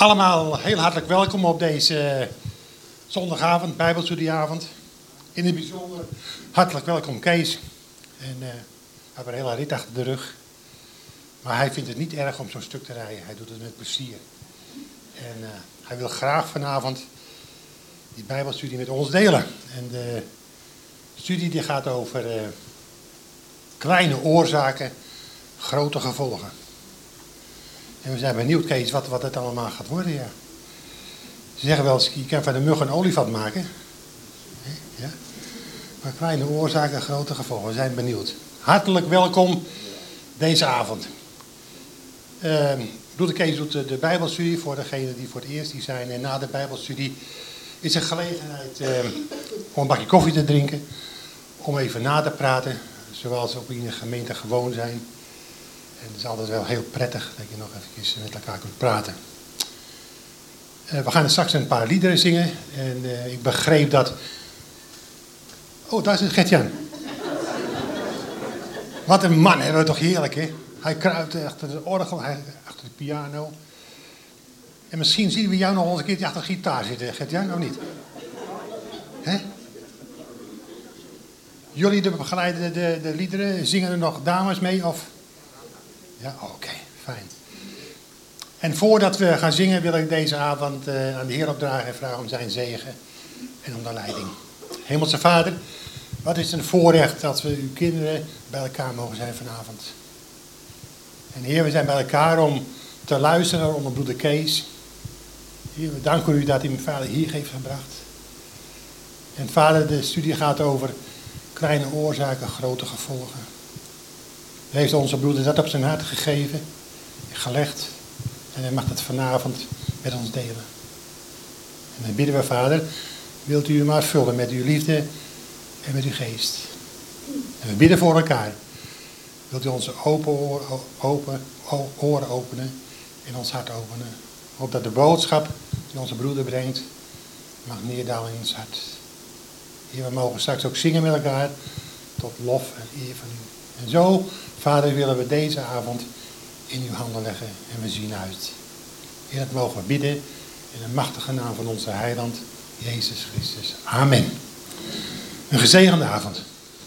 Allemaal heel hartelijk welkom op deze zondagavond, Bijbelstudieavond. In het bijzonder hartelijk welkom Kees. En hij heeft een hele rit achter de rug. Maar hij vindt het niet erg om zo'n stuk te rijden. Hij doet het met plezier. En hij wil graag vanavond die Bijbelstudie met ons delen. En de studie die gaat over kleine oorzaken, grote gevolgen. En we zijn benieuwd, Kees, wat het allemaal gaat worden, ja. Ze zeggen wel eens, je kan van de mug een olifant maken. Ja. Maar kleine oorzaken, grote gevolgen. We zijn benieuwd. Hartelijk welkom deze avond. Broeder Kees doet de Bijbelstudie voor degenen die voor het eerst hier zijn. En na de Bijbelstudie is er gelegenheid om een bakje koffie te drinken. Om even na te praten, zoals we ook in de gemeente gewoon zijn. En het is altijd wel heel prettig dat je nog even met elkaar kunt praten. We gaan straks een paar liederen zingen. En ik begreep dat... Oh, daar is Gert-Jan. Wat een man, hebben we toch heerlijk, hè? Hij kruipt achter de orgel, achter de piano. En misschien zien we jou nog eens een keertje achter de gitaar zitten, Gert-Jan, of niet? Hè? Jullie begeleiden de liederen, zingen er nog dames mee, of... Ja, oké, fijn. En voordat we gaan zingen wil ik deze avond aan de Heer opdragen en vragen om zijn zegen en om de leiding. Hemelse Vader, wat is een voorrecht dat we uw kinderen bij elkaar mogen zijn vanavond. En Heer, we zijn bij elkaar om te luisteren onder broeder Kees. Heer, we danken u dat u mijn vader hier heeft gebracht. En Vader, de studie gaat over kleine oorzaken, grote gevolgen. Hij heeft onze broeder dat op zijn hart gegeven, gelegd. En hij mag dat vanavond met ons delen. En dan bidden we, Vader, wilt u maar vullen met uw liefde en met uw geest. En we bidden voor elkaar. Wilt u onze oren openen en ons hart openen. Opdat de boodschap die onze broeder brengt, mag neerdalen in ons hart. Heer, we mogen straks ook zingen met elkaar tot lof en eer van u. En zo, Vader, willen we deze avond in uw handen leggen en we zien uit. Heer, dat mogen we bidden in de machtige naam van onze heiland, Jezus Christus. Amen. Een gezegende avond.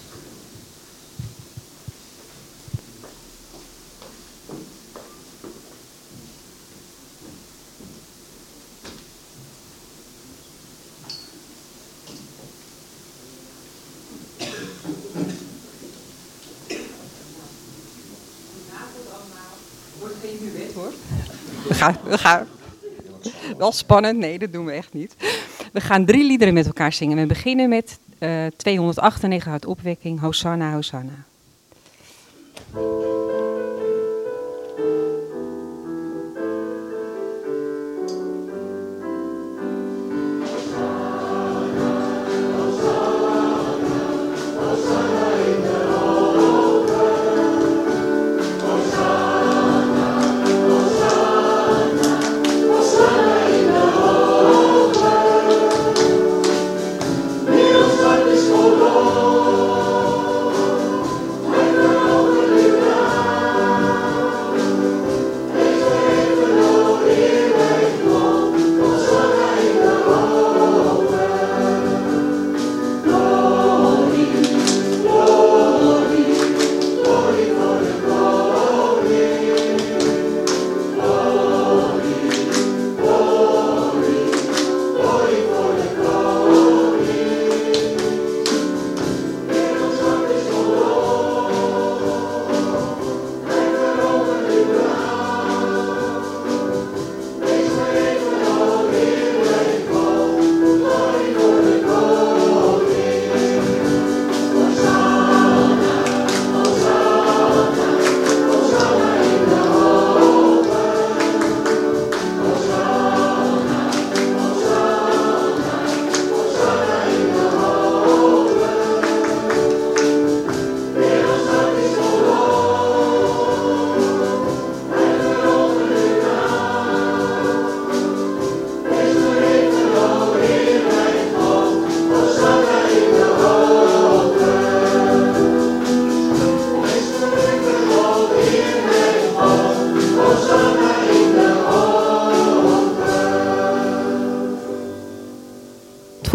We gaan wel spannend, nee, dat doen we echt niet. We gaan 3 liederen met elkaar zingen. We beginnen met 298 uit Opwekking, Hosanna, Hosanna. Oh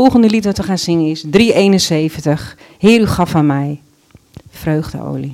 volgende lied dat we gaan zingen is 371. Heer, u gaf aan mij vreugdeolie.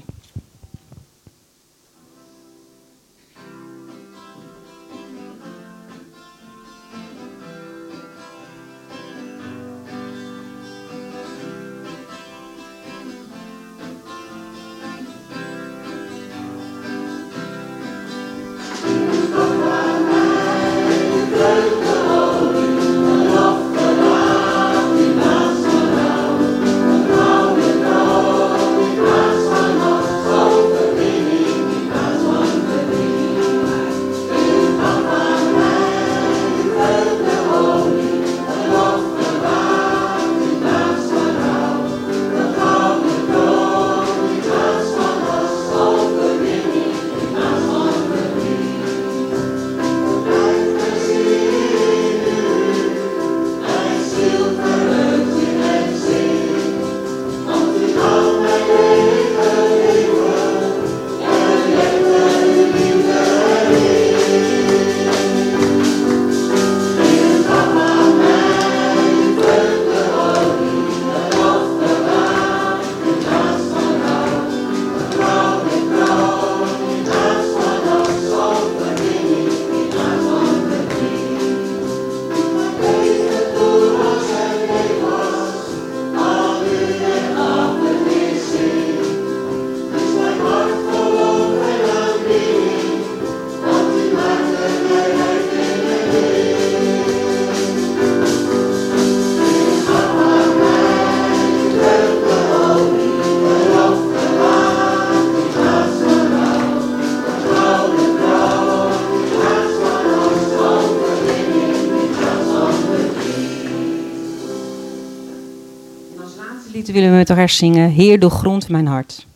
Willen we met elkaar zingen, Heer, doorgrond mijn hart.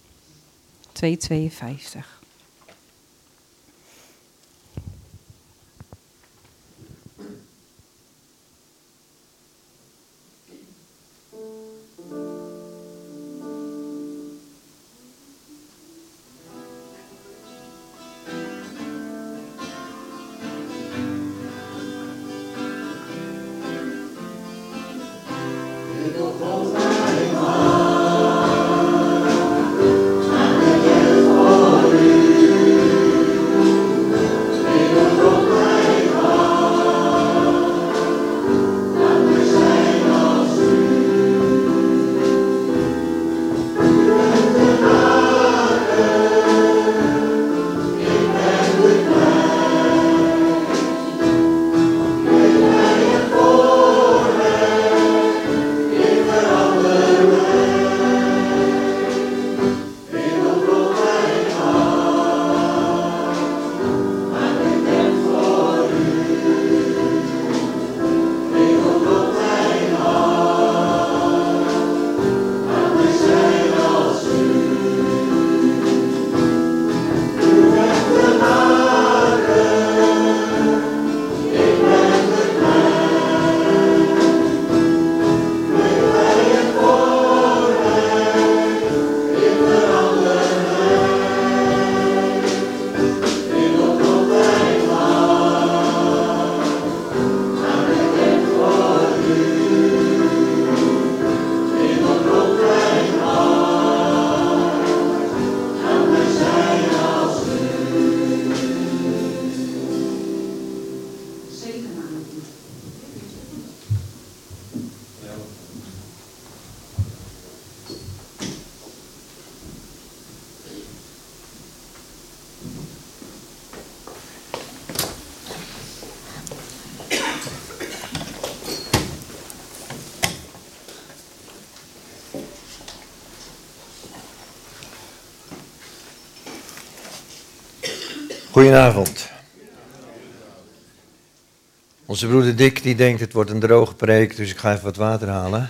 252. Goedenavond. Onze broeder Dick die denkt het wordt een droge preek, dus ik ga even wat water halen.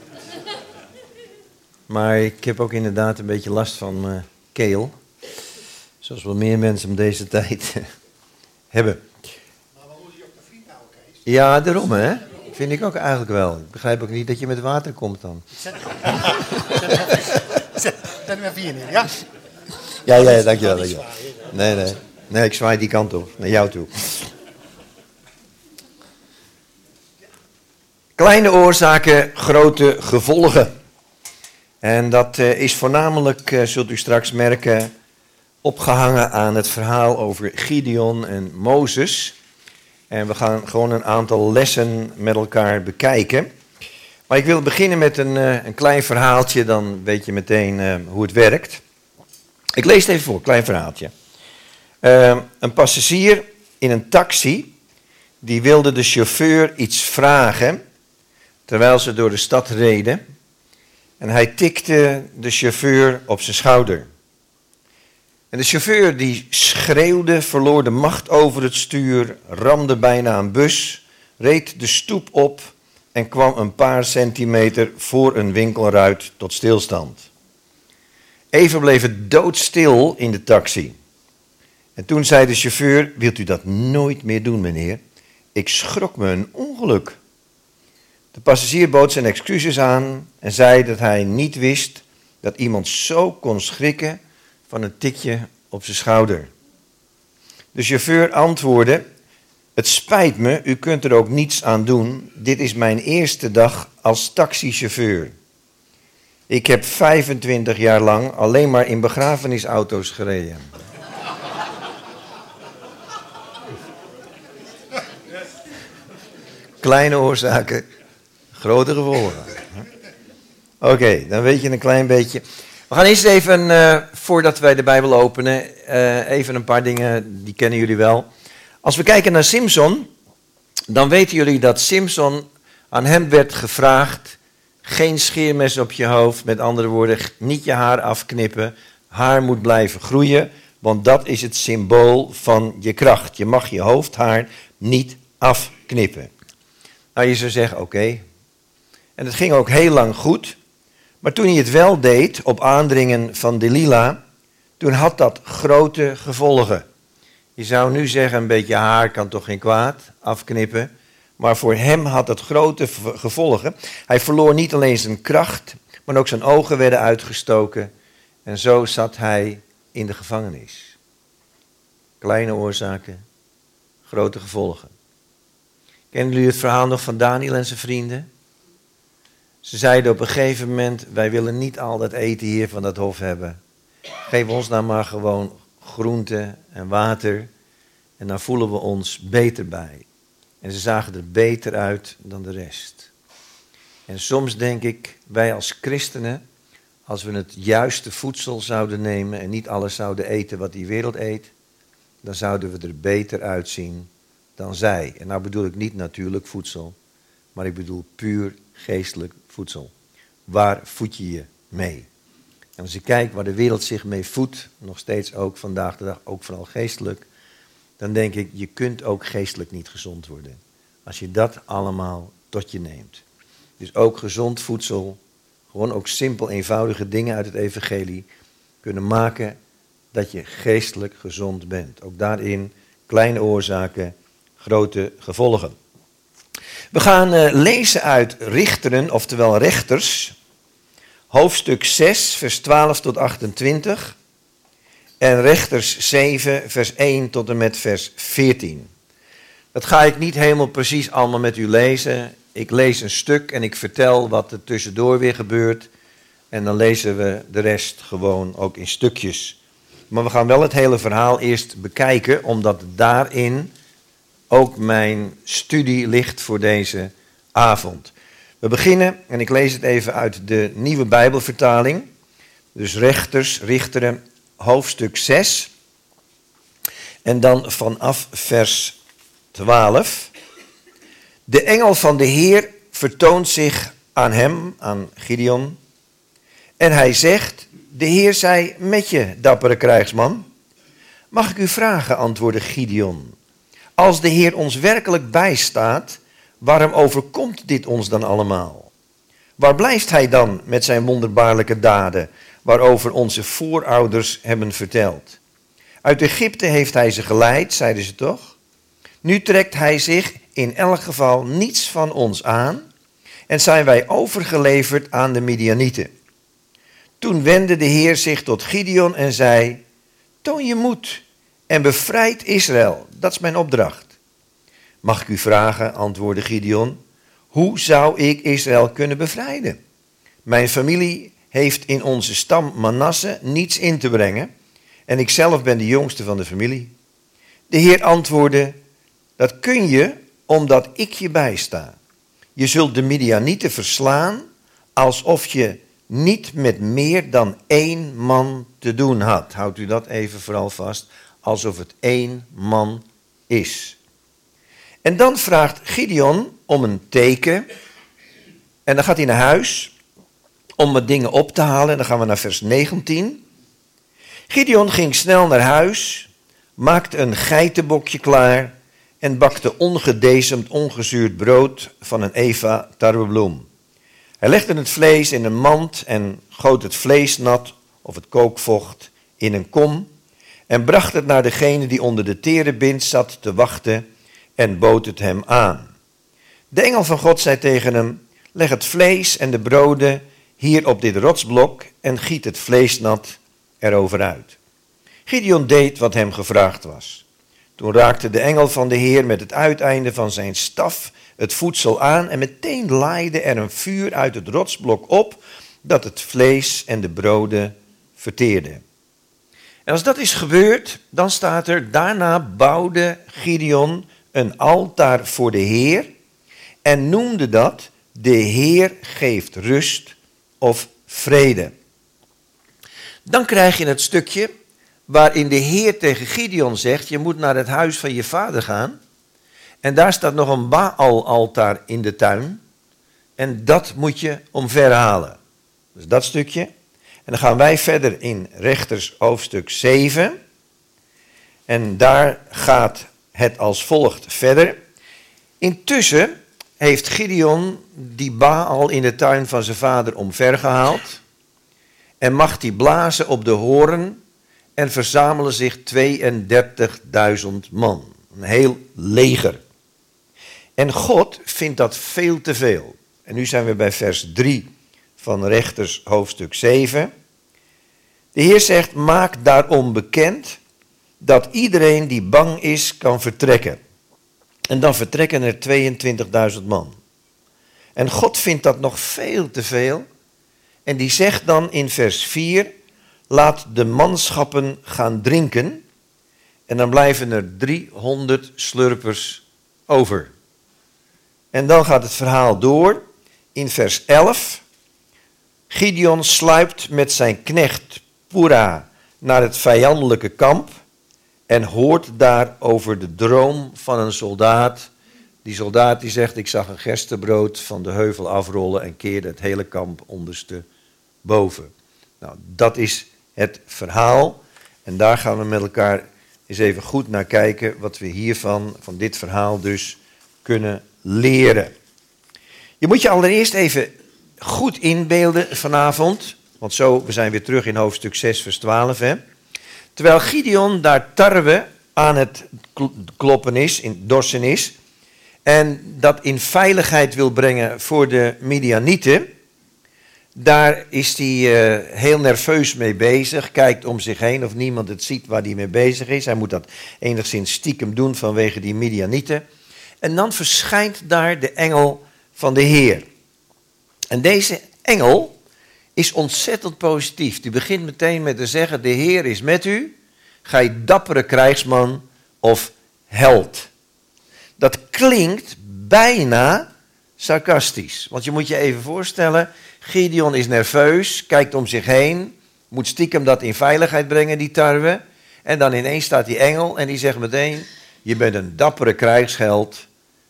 Maar ik heb ook inderdaad een beetje last van mijn keel. Zoals wel meer mensen om deze tijd hebben. Maar we moeten je op de vriend houden, Kees. Ja, daarom hè. Vind ik ook eigenlijk wel. Ik begrijp ook niet dat je met water komt dan. Zet hem even hier neer, ja? Ja, dankjewel. Nee, ik zwaai die kant op, naar jou toe. Kleine oorzaken, grote gevolgen. En dat is voornamelijk, zult u straks merken, opgehangen aan het verhaal over Gideon en Mozes. En we gaan gewoon een aantal lessen met elkaar bekijken. Maar ik wil beginnen met een klein verhaaltje, dan weet je meteen hoe het werkt. Ik lees het even voor, klein verhaaltje. Een passagier in een taxi, die wilde de chauffeur iets vragen, terwijl ze door de stad reden. En hij tikte de chauffeur op zijn schouder. En de chauffeur die schreeuwde, verloor de macht over het stuur, ramde bijna een bus, reed de stoep op en kwam een paar centimeter voor een winkelruit tot stilstand. Even bleef het doodstil in de taxi. En toen zei de chauffeur, wilt u dat nooit meer doen, meneer? Ik schrok me een ongeluk. De passagier bood zijn excuses aan en zei dat hij niet wist dat iemand zo kon schrikken van een tikje op zijn schouder. De chauffeur antwoordde, het spijt me, u kunt er ook niets aan doen. Dit is mijn eerste dag als taxichauffeur. Ik heb 25 jaar lang alleen maar in begrafenisauto's gereden. Kleine oorzaken, grote gevolgen. Oké, dan weet je een klein beetje. We gaan eerst even, voordat wij de Bijbel openen, even een paar dingen, die kennen jullie wel. Als we kijken naar Simson, dan weten jullie dat Simson, aan hem werd gevraagd, geen scheermes op je hoofd, met andere woorden, niet je haar afknippen, haar moet blijven groeien, want dat is het symbool van je kracht. Je mag je hoofdhaar niet afknippen. Nou, je zou zeggen, oké. En het ging ook heel lang goed. Maar toen hij het wel deed, op aandringen van Delila, toen had dat grote gevolgen. Je zou nu zeggen, een beetje haar kan toch geen kwaad, afknippen. Maar voor hem had het grote gevolgen. Hij verloor niet alleen zijn kracht, maar ook zijn ogen werden uitgestoken. En zo zat hij in de gevangenis. Kleine oorzaken, grote gevolgen. Kennen jullie het verhaal nog van Daniel en zijn vrienden? Ze zeiden op een gegeven moment, wij willen niet al dat eten hier van dat hof hebben. Geef ons nou maar gewoon groente en water en dan voelen we ons beter bij. En ze zagen er beter uit dan de rest. En soms denk ik, wij als christenen, als we het juiste voedsel zouden nemen en niet alles zouden eten wat die wereld eet, dan zouden we er beter uitzien dan zij. En nou bedoel ik niet natuurlijk voedsel, maar ik bedoel puur geestelijk voedsel. Waar voed je je mee? En als ik kijk waar de wereld zich mee voedt, nog steeds ook vandaag de dag, ook vooral geestelijk, dan denk ik, je kunt ook geestelijk niet gezond worden. Als je dat allemaal tot je neemt. Dus ook gezond voedsel, gewoon ook simpel eenvoudige dingen uit het evangelie, kunnen maken dat je geestelijk gezond bent. Ook daarin kleine oorzaken, grote gevolgen. We gaan lezen uit Richteren, oftewel Rechters, hoofdstuk 6, vers 12 tot 28. En Rechters 7, vers 1 tot en met vers 14. Dat ga ik niet helemaal precies allemaal met u lezen. Ik lees een stuk en ik vertel wat er tussendoor weer gebeurt. En dan lezen we de rest gewoon ook in stukjes. Maar we gaan wel het hele verhaal eerst bekijken, omdat daarin ook mijn studie ligt voor deze avond. We beginnen, en ik lees het even uit de Nieuwe Bijbelvertaling. Dus Rechters, Richteren, hoofdstuk 6. En dan vanaf vers 12. De engel van de Heer vertoont zich aan hem, aan Gideon. En hij zegt, de Heer zij met je, dappere krijgsman. Mag ik u vragen, antwoordde Gideon. Als de Heer ons werkelijk bijstaat, waarom overkomt dit ons dan allemaal? Waar blijft hij dan met zijn wonderbaarlijke daden, waarover onze voorouders hebben verteld? Uit Egypte heeft hij ze geleid, zeiden ze toch? Nu trekt hij zich in elk geval niets van ons aan en zijn wij overgeleverd aan de Midianieten. Toen wendde de Heer zich tot Gideon en zei, toon je moed en bevrijd Israël, dat is mijn opdracht. Mag ik u vragen, antwoordde Gideon, hoe zou ik Israël kunnen bevrijden? Mijn familie heeft in onze stam Manasse niets in te brengen en ik zelf ben de jongste van de familie. De Heer antwoordde, dat kun je omdat ik je bijsta. Je zult de Midianieten verslaan alsof je niet met meer dan 1 man te doen had. Houdt u dat even vooral vast, alsof het 1 man is. En dan vraagt Gideon om een teken. En dan gaat hij naar huis om wat dingen op te halen. En dan gaan we naar vers 19. Gideon ging snel naar huis, maakte een geitenbokje klaar en bakte ongedezemd ongezuurd brood van een eva tarwebloem. Hij legde het vlees in een mand en goot het vlees nat of het kookvocht in een kom en bracht het naar degene die onder de terebint zat te wachten en bood het hem aan. De engel van God zei tegen hem, leg het vlees en de broden hier op dit rotsblok en giet het vlees nat erover uit. Gideon deed wat hem gevraagd was. Toen raakte de engel van de Heer met het uiteinde van zijn staf het voedsel aan en meteen laaide er een vuur uit het rotsblok op dat het vlees en de broden verteerde. En als dat is gebeurd, dan staat er, daarna bouwde Gideon een altaar voor de Heer en noemde dat, de Heer geeft rust of vrede. Dan krijg je het stukje waarin de Heer tegen Gideon zegt, je moet naar het huis van je vader gaan. En daar staat nog een Baal-altaar in de tuin. En dat moet je omverhalen. Dus dat stukje. En dan gaan wij verder in Rechters hoofdstuk 7. En daar gaat het als volgt verder. Intussen heeft Gideon die Baal in de tuin van zijn vader omvergehaald. En mag die blazen op de hoorn. En verzamelen zich 32.000 man. Een heel leger. En God vindt dat veel te veel. En nu zijn we bij vers 3 van Rechters hoofdstuk 7. De Heer zegt, maak daarom bekend dat iedereen die bang is kan vertrekken. En dan vertrekken er 22.000 man. En God vindt dat nog veel te veel. En die zegt dan in vers 4, laat de manschappen gaan drinken. En dan blijven er 300 slurpers over. En dan gaat het verhaal door in vers 11. Gideon sluipt met zijn knecht Pura naar het vijandelijke kamp en hoort daar over de droom van een soldaat. Die soldaat die zegt, ik zag een gerstebrood van de heuvel afrollen en keerde het hele kamp ondersteboven. Nou, dat is het verhaal. En daar gaan we met elkaar eens even goed naar kijken wat we hiervan, van dit verhaal dus, kunnen leren. Je moet je allereerst even goed inbeelden vanavond, want zo, we zijn weer terug in hoofdstuk 6 vers 12. Hè? Terwijl Gideon daar tarwe aan het kloppen is, dorsen is, en dat in veiligheid wil brengen voor de Midianieten, daar is hij heel nerveus mee bezig, kijkt om zich heen of niemand het ziet waar hij mee bezig is. Hij moet dat enigszins stiekem doen vanwege die Midianieten. En dan verschijnt daar de engel van de Heer. En deze engel is ontzettend positief. Die begint meteen met te zeggen, de Heer is met u, gij dappere krijgsman of held. Dat klinkt bijna sarcastisch. Want je moet je even voorstellen, Gideon is nerveus, kijkt om zich heen, moet stiekem dat in veiligheid brengen, die tarwe. En dan ineens staat die engel en die zegt meteen, je bent een dappere krijgsheld.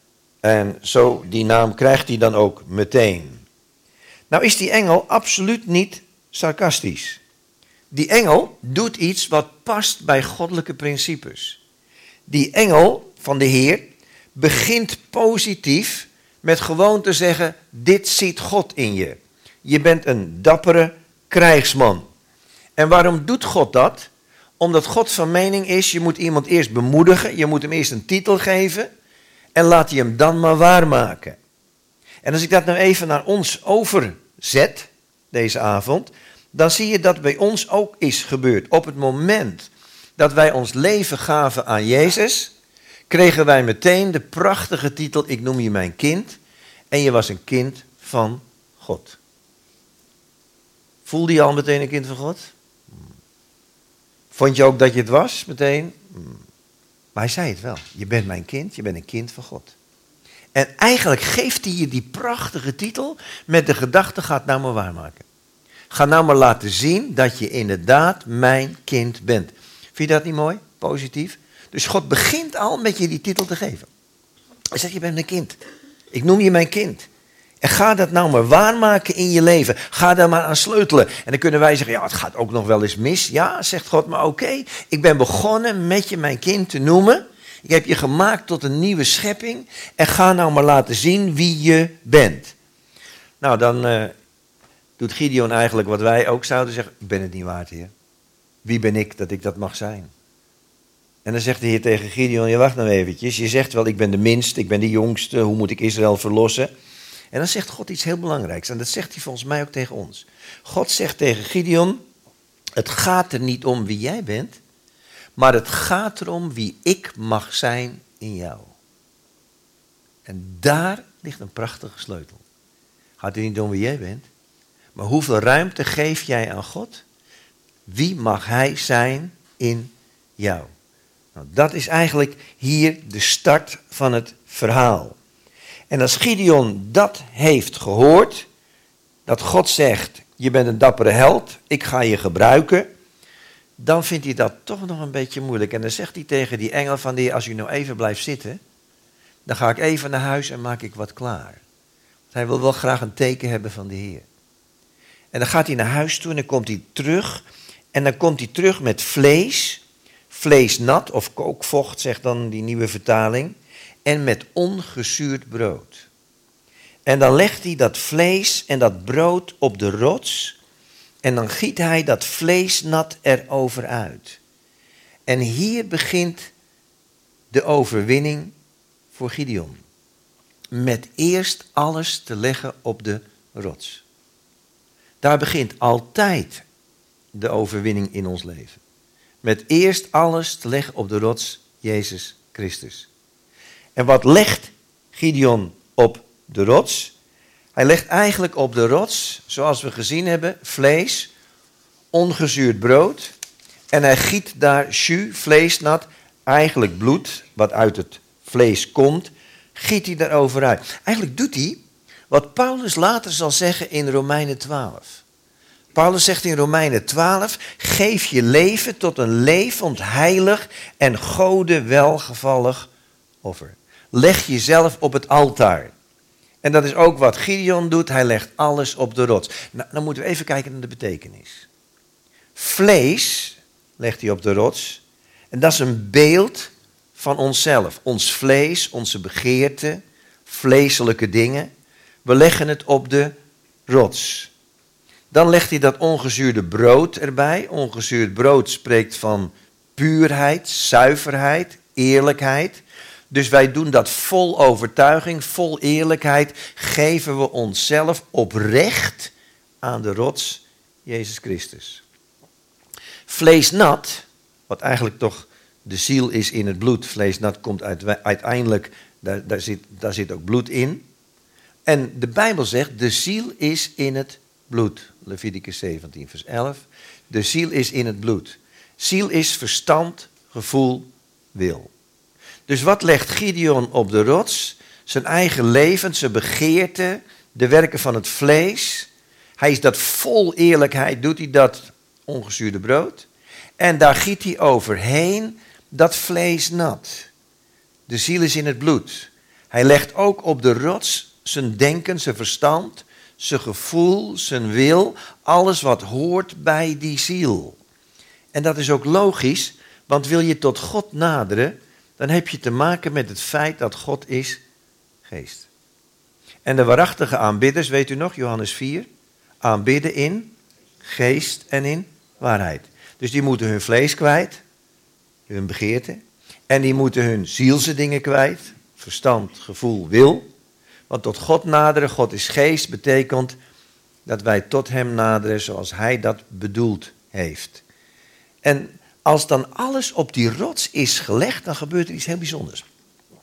En zo, die naam krijgt hij dan ook meteen. Nou is die engel absoluut niet sarcastisch. Die engel doet iets wat past bij goddelijke principes. Die engel van de Heer begint positief met gewoon te zeggen, dit ziet God in je. Je bent een dappere krijgsman. En waarom doet God dat? Omdat God van mening is, je moet iemand eerst bemoedigen, je moet hem eerst een titel geven en laat je hem dan maar waarmaken. En als ik dat nou even naar ons overzet, deze avond, dan zie je dat bij ons ook is gebeurd. Op het moment dat wij ons leven gaven aan Jezus, kregen wij meteen de prachtige titel, ik noem je mijn kind. en je was een kind van God. Voelde je al meteen een kind van God? Vond je ook dat je het was meteen? Maar hij zei het wel. Je bent mijn kind, je bent een kind van God. En eigenlijk geeft hij je die prachtige titel met de gedachte, ga het nou maar waarmaken. Ga nou maar laten zien dat je inderdaad mijn kind bent. Vind je dat niet mooi? Positief? Dus God begint al met je die titel te geven. Hij zegt, je bent mijn kind. Ik noem je mijn kind. En ga dat nou maar waarmaken in je leven. Ga daar maar aan sleutelen. En dan kunnen wij zeggen, ja, het gaat ook nog wel eens mis. Ja, zegt God, maar oké, ik ben begonnen met je mijn kind te noemen. Ik heb je gemaakt tot een nieuwe schepping. En ga nou maar laten zien wie je bent. Nou, dan doet Gideon eigenlijk wat wij ook zouden zeggen. Ik ben het niet waard, Heer. Wie ben ik dat ik dat mag zijn? En dan zegt de Heer tegen Gideon, je wacht nou eventjes. Je zegt wel, ik ben de minste, ik ben de jongste. Hoe moet ik Israël verlossen? En dan zegt God iets heel belangrijks. En dat zegt hij volgens mij ook tegen ons. God zegt tegen Gideon, het gaat er niet om wie jij bent. Maar het gaat erom wie ik mag zijn in jou. En daar ligt een prachtige sleutel. Het gaat er niet om wie jij bent. Maar hoeveel ruimte geef jij aan God? Wie mag hij zijn in jou? Nou, dat is eigenlijk hier de start van het verhaal. En als Gideon dat heeft gehoord, dat God zegt, je bent een dappere held, ik ga je gebruiken, dan vindt hij dat toch nog een beetje moeilijk. En dan zegt hij tegen die engel van de Heer, als u nou even blijft zitten, dan ga ik even naar huis en maak ik wat klaar. Want hij wil wel graag een teken hebben van de Heer. En dan gaat hij naar huis toe en dan komt hij terug. En dan komt hij terug met vlees, vleesnat of kookvocht, zegt dan die nieuwe vertaling. En met ongezuurd brood. En dan legt hij dat vlees en dat brood op de rots. En dan giet hij dat vleesnat erover uit. En hier begint de overwinning voor Gideon. Met eerst alles te leggen op de rots. Daar begint altijd de overwinning in ons leven. Met eerst alles te leggen op de rots, Jezus Christus. En wat legt Gideon op de rots? Hij legt eigenlijk op de rots, zoals we gezien hebben, vlees, ongezuurd brood. En hij giet daar jus, vleesnat, eigenlijk bloed, wat uit het vlees komt, giet hij daarover uit. Eigenlijk doet hij wat Paulus later zal zeggen in Romeinen 12. Paulus zegt in Romeinen 12, geef je leven tot een levend, heilig en Gode welgevallig offer. Leg jezelf op het altaar. En dat is ook wat Gideon doet, hij legt alles op de rots. Nou, dan moeten we even kijken naar de betekenis. Vlees legt hij op de rots. En dat is een beeld van onszelf. Ons vlees, onze begeerten, vleeselijke dingen. We leggen het op de rots. Dan legt hij dat ongezuurde brood erbij. Ongezuurd brood spreekt van puurheid, zuiverheid, eerlijkheid. Dus wij doen dat vol overtuiging, vol eerlijkheid. Geven we onszelf oprecht aan de rots, Jezus Christus. Vleesnat, wat eigenlijk toch de ziel is in het bloed. Vleesnat komt uiteindelijk, daar zit ook bloed in. En de Bijbel zegt, de ziel is in het bloed. Leviticus 17 vers 11. De ziel is in het bloed. Ziel is verstand, gevoel, wil. Dus wat legt Gideon op de rots? Zijn eigen leven, zijn begeerte, de werken van het vlees. Hij is dat vol eerlijkheid, doet hij dat ongezuurde brood. En daar giet hij overheen dat vlees nat. De ziel is in het bloed. Hij legt ook op de rots zijn denken, zijn verstand, zijn gevoel, zijn wil. Alles wat hoort bij die ziel. En dat is ook logisch, want wil je tot God naderen, dan heb je te maken met het feit dat God is geest. En de waarachtige aanbidders, weet u nog, Johannes 4, aanbidden in geest en in waarheid. Dus die moeten hun vlees kwijt, hun begeerte. En die moeten hun zielse dingen kwijt, verstand, gevoel, wil. Want tot God naderen, God is geest, betekent dat wij tot hem naderen zoals hij dat bedoeld heeft. En als dan alles op die rots is gelegd, dan gebeurt er iets heel bijzonders.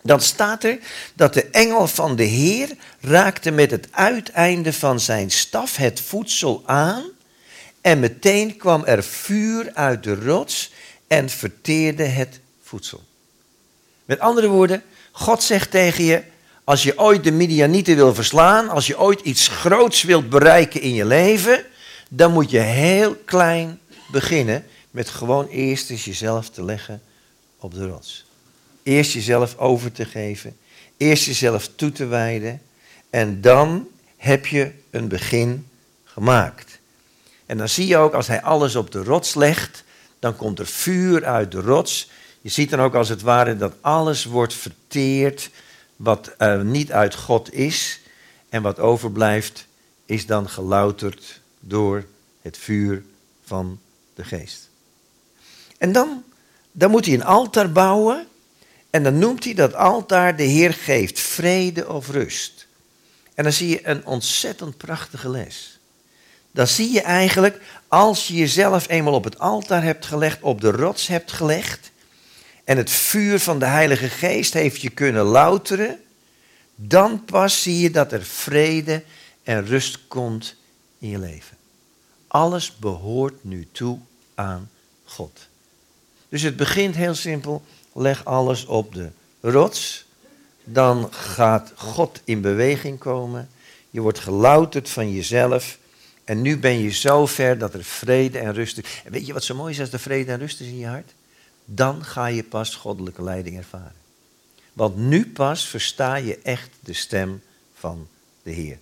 Dan staat er dat de engel van de Heer raakte met het uiteinde van zijn staf het voedsel aan. En meteen kwam er vuur uit de rots en verteerde het voedsel. Met andere woorden, God zegt tegen je, als je ooit de Midianieten wil verslaan, als je ooit iets groots wilt bereiken in je leven, dan moet je heel klein beginnen met gewoon eerst eens jezelf te leggen op de rots. Eerst jezelf over te geven, eerst jezelf toe te wijden en dan heb je een begin gemaakt. En dan zie je ook, als hij alles op de rots legt, dan komt er vuur uit de rots. Je ziet dan ook als het ware dat alles wordt verteerd wat niet uit God is. En wat overblijft is dan gelouterd door het vuur van de geest. En dan moet hij een altaar bouwen. En dan noemt hij dat altaar de Heer geeft vrede of rust. En dan zie je een ontzettend prachtige les. Dan zie je eigenlijk, als je jezelf eenmaal op het altaar hebt gelegd, op de rots hebt gelegd, en het vuur van de Heilige Geest heeft je kunnen louteren, dan pas zie je dat er vrede en rust komt in je leven. Alles behoort nu toe aan God. Dus het begint heel simpel, leg alles op de rots, dan gaat God in beweging komen, je wordt gelouterd van jezelf. En nu ben je zo ver dat er vrede en rust is. En weet je wat zo mooi is als er vrede en rust is in je hart? Dan ga je pas goddelijke leiding ervaren. Want nu pas versta je echt de stem van de Heer.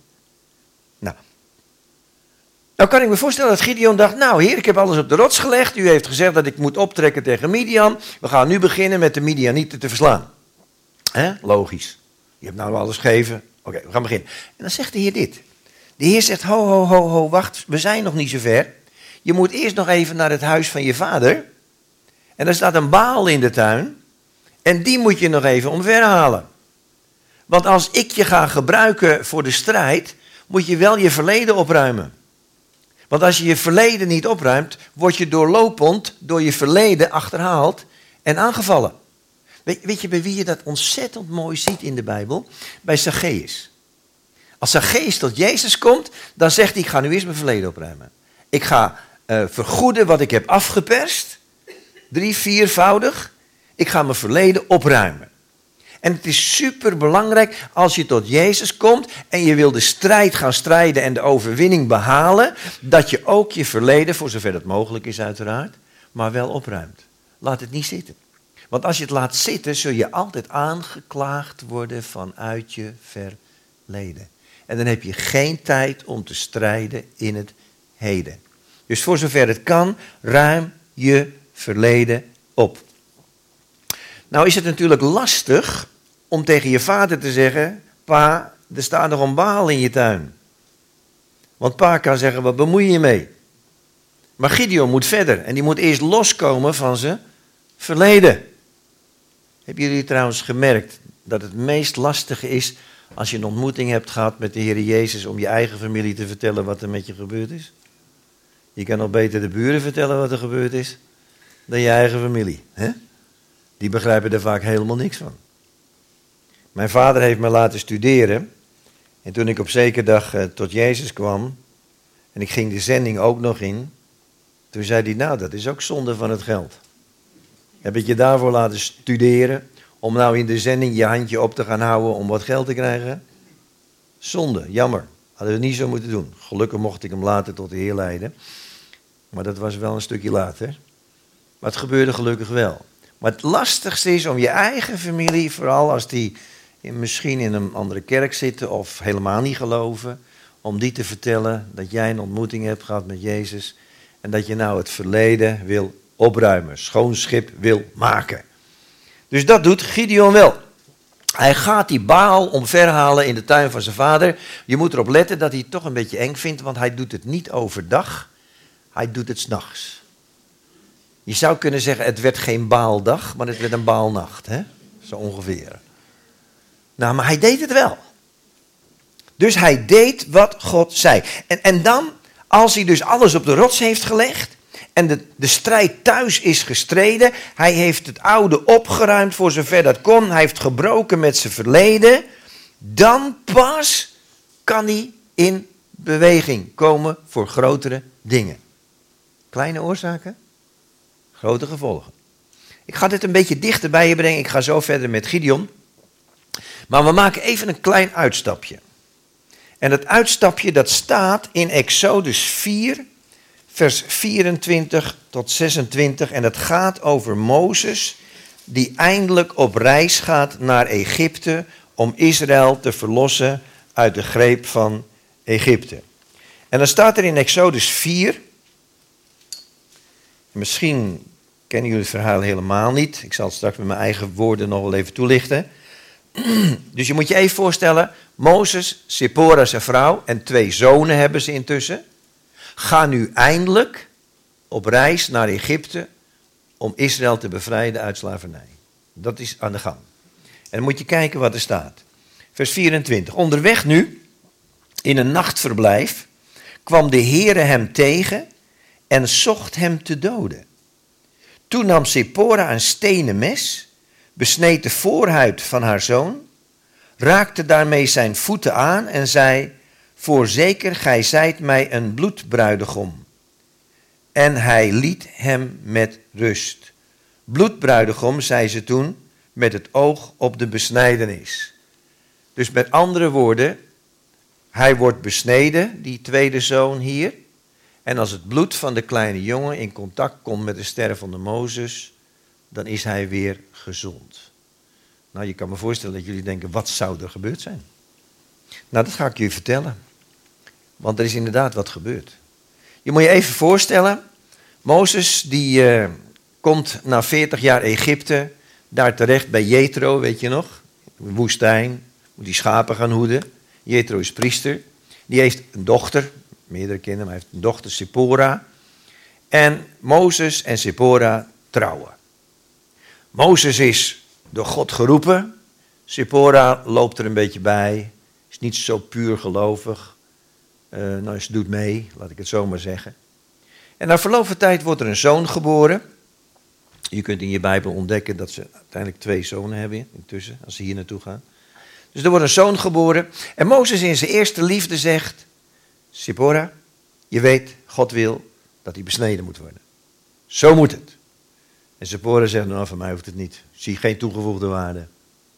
Nou kan ik me voorstellen dat Gideon dacht, nou Heer, ik heb alles op de rots gelegd. U heeft gezegd dat ik moet optrekken tegen Midian. We gaan nu beginnen met de Midianieten te verslaan. Logisch. Je hebt nou alles gegeven. Oké, we gaan beginnen. En dan zegt de Heer dit. De Heer zegt, ho, wacht, we zijn nog niet zo ver. Je moet eerst nog even naar het huis van je vader. En er staat een Baal in de tuin. En die moet je nog even omverhalen. Want als ik je ga gebruiken voor de strijd, moet je wel je verleden opruimen. Want als je je verleden niet opruimt, word je doorlopend door je verleden achterhaald en aangevallen. Weet je bij wie je dat ontzettend mooi ziet in de Bijbel? Bij Zacchaeus. Als Zacchaeus tot Jezus komt, dan zegt hij, ik ga nu eerst mijn verleden opruimen. Ik ga vergoeden wat ik heb afgeperst. 3-4voudig. Ik ga mijn verleden opruimen. En het is super belangrijk als je tot Jezus komt en je wil de strijd gaan strijden en de overwinning behalen, dat je ook je verleden, voor zover dat mogelijk is uiteraard, maar wel opruimt. Laat het niet zitten. Want als je het laat zitten, zul je altijd aangeklaagd worden vanuit je verleden. En dan heb je geen tijd om te strijden in het heden. Dus voor zover het kan, ruim je verleden op. Nou is het natuurlijk lastig om tegen je vader te zeggen, pa, er staat nog een Baal in je tuin. Want pa kan zeggen, wat bemoei je mee? Maar Gideon moet verder en die moet eerst loskomen van zijn verleden. Hebben jullie trouwens gemerkt dat het meest lastige is als je een ontmoeting hebt gehad met de Heer Jezus om je eigen familie te vertellen wat er met je gebeurd is? Je kan nog beter de buren vertellen wat er gebeurd is dan je eigen familie. Hè? Die begrijpen er vaak helemaal niks van. Mijn vader heeft me laten studeren. En toen ik op zekere dag tot Jezus kwam, en ik ging de zending ook nog in, toen zei hij, nou dat is ook zonde van het geld. Heb ik je daarvoor laten studeren, om nou in de zending je handje op te gaan houden om wat geld te krijgen? Zonde, jammer. Hadden we niet zo moeten doen. Gelukkig mocht ik hem later tot de Heer leiden. Maar dat was wel een stukje later. Maar het gebeurde gelukkig wel. Maar het lastigste is om je eigen familie, vooral als die misschien in een andere kerk zitten of helemaal niet geloven, om die te vertellen dat jij een ontmoeting hebt gehad met Jezus en dat je nou het verleden wil opruimen, schoon schip wil maken. Dus dat doet Gideon wel. Hij gaat die Baal omverhalen in de tuin van zijn vader. Je moet erop letten dat hij het toch een beetje eng vindt, want hij doet het niet overdag, hij doet het 's nachts. Je zou kunnen zeggen, het werd geen Baaldag, maar het werd een Baalnacht, hè? Zo ongeveer. Nou, maar hij deed het wel. Dus hij deed wat God zei. En dan, als hij dus alles op de rots heeft gelegd, En de strijd thuis is gestreden. Hij heeft het oude opgeruimd voor zover dat kon. Hij heeft gebroken met zijn verleden. Dan pas kan hij in beweging komen voor grotere dingen. Kleine oorzaken, grote gevolgen. Ik ga dit een beetje dichter bij je brengen. Ik ga zo verder met Gideon. Maar we maken even een klein uitstapje. En dat uitstapje dat staat in Exodus 4, vers 24 tot 26. En dat gaat over Mozes die eindelijk op reis gaat naar Egypte om Israël te verlossen uit de greep van Egypte. En dan staat er in Exodus 4, misschien kennen jullie het verhaal helemaal niet. Ik zal het straks met mijn eigen woorden nog wel even toelichten. Dus je moet je even voorstellen, Mozes, Zipporah zijn vrouw en 2 zonen hebben ze intussen, gaan nu eindelijk op reis naar Egypte om Israël te bevrijden uit slavernij. Dat is aan de gang. En dan moet je kijken wat er staat. Vers 24. Onderweg nu, in een nachtverblijf, kwam de Heere hem tegen en zocht hem te doden. Toen nam Zipporah een stenen mes, besneed de voorhuid van haar zoon, raakte daarmee zijn voeten aan en zei, voorzeker, gij zijt mij een bloedbruidegom. En hij liet hem met rust. Bloedbruidegom, zei ze toen, met het oog op de besnijdenis. Dus met andere woorden, hij wordt besneden, die tweede zoon hier. En als het bloed van de kleine jongen in contact komt met de ster van de Mozes, dan is hij weer gezond. Nou, je kan me voorstellen dat jullie denken, wat zou er gebeurd zijn? Nou, dat ga ik jullie vertellen. Want er is inderdaad wat gebeurd. Je moet je even voorstellen, Mozes die komt na 40 jaar Egypte, daar terecht bij Jethro, weet je nog? In de woestijn, moet die schapen gaan hoeden. Jethro is priester. Die heeft een dochter, meerdere kinderen, maar hij heeft een dochter, Zipporah. En Mozes en Zipporah trouwen. Mozes is door God geroepen. Zipporah loopt er een beetje bij. Is niet zo puur gelovig. Nou, ze doet mee, laat ik het zo maar zeggen. En na verloop van tijd wordt er een zoon geboren. Je kunt in je Bijbel ontdekken dat ze uiteindelijk 2 zonen hebben intussen, als ze hier naartoe gaan. Dus er wordt een zoon geboren. En Mozes in zijn eerste liefde zegt, Zipporah, je weet, God wil dat hij besneden moet worden. Zo moet het. En Zipporah zegt, nou, van mij hoeft het niet. Ik zie geen toegevoegde waarde.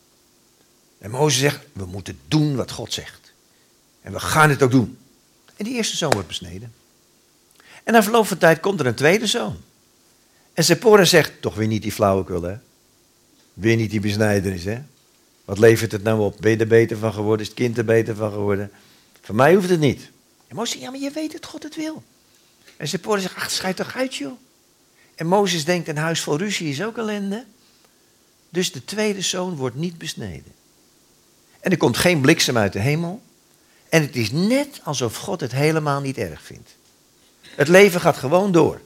En Mozes zegt, we moeten doen wat God zegt. En we gaan het ook doen. En die eerste zoon wordt besneden. En na verloop van tijd komt er een tweede zoon. En Zipporah zegt, toch weer niet die flauwekul, hè? Weer niet die besnijdenis, hè? Wat levert het nou op? Ben je er beter van geworden? Is het kind er beter van geworden? Van mij hoeft het niet. En Mozes zegt, ja, maar je weet dat God het wil. En Zipporah zegt, ach, schijt toch uit, joh. En Mozes denkt, een huis vol ruzie is ook ellende. Dus de tweede zoon wordt niet besneden. En er komt geen bliksem uit de hemel. En het is net alsof God het helemaal niet erg vindt. Het leven gaat gewoon door.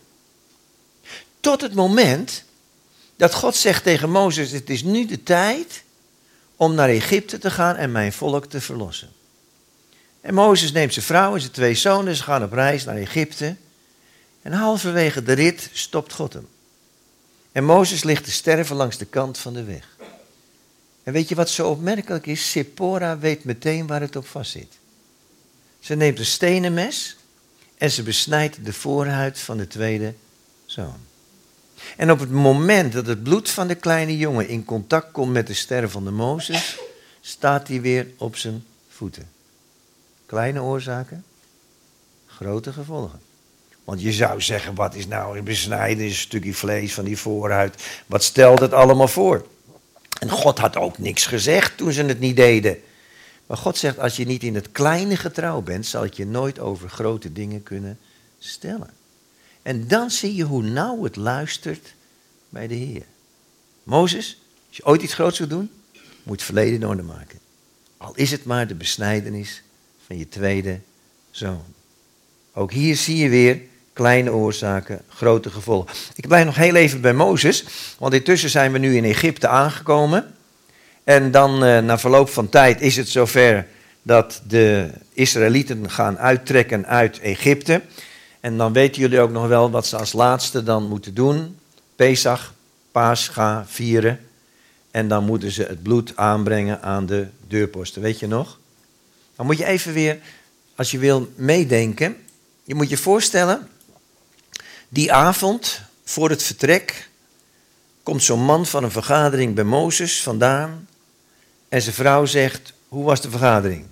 Tot het moment dat God zegt tegen Mozes, het is nu de tijd om naar Egypte te gaan en mijn volk te verlossen. En Mozes neemt zijn vrouw en zijn 2 zonen, ze gaan op reis naar Egypte. En halverwege de rit stopt God hem. En Mozes ligt te sterven langs de kant van de weg. En weet je wat zo opmerkelijk is? Zipporah weet meteen waar het op vast zit. Ze neemt een stenen mes en ze besnijdt de voorhuid van de tweede zoon. En op het moment dat het bloed van de kleine jongen in contact komt met de ster van de Mozes, staat hij weer op zijn voeten. Kleine oorzaken, grote gevolgen. Want je zou zeggen, wat is nou een besnijden, een stukje vlees van die voorhuid. Wat stelt het allemaal voor? En God had ook niks gezegd toen ze het niet deden. Maar God zegt, als je niet in het kleine getrouw bent, zal ik je nooit over grote dingen kunnen stellen. En dan zie je hoe nauw het luistert bij de Heer. Mozes, als je ooit iets groots wil doen, moet het verleden in orde maken. Al is het maar de besnijdenis van je tweede zoon. Ook hier zie je weer kleine oorzaken, grote gevolgen. Ik blijf nog heel even bij Mozes, want intussen zijn we nu in Egypte aangekomen. En dan na verloop van tijd is het zover dat de Israëlieten gaan uittrekken uit Egypte. En dan weten jullie ook nog wel wat ze als laatste dan moeten doen. Pesach, Pascha vieren. En dan moeten ze het bloed aanbrengen aan de deurposten. Weet je nog? Dan moet je even weer, als je wil meedenken. Je moet je voorstellen, die avond voor het vertrek komt zo'n man van een vergadering bij Mozes vandaan. En zijn vrouw zegt, hoe was de vergadering?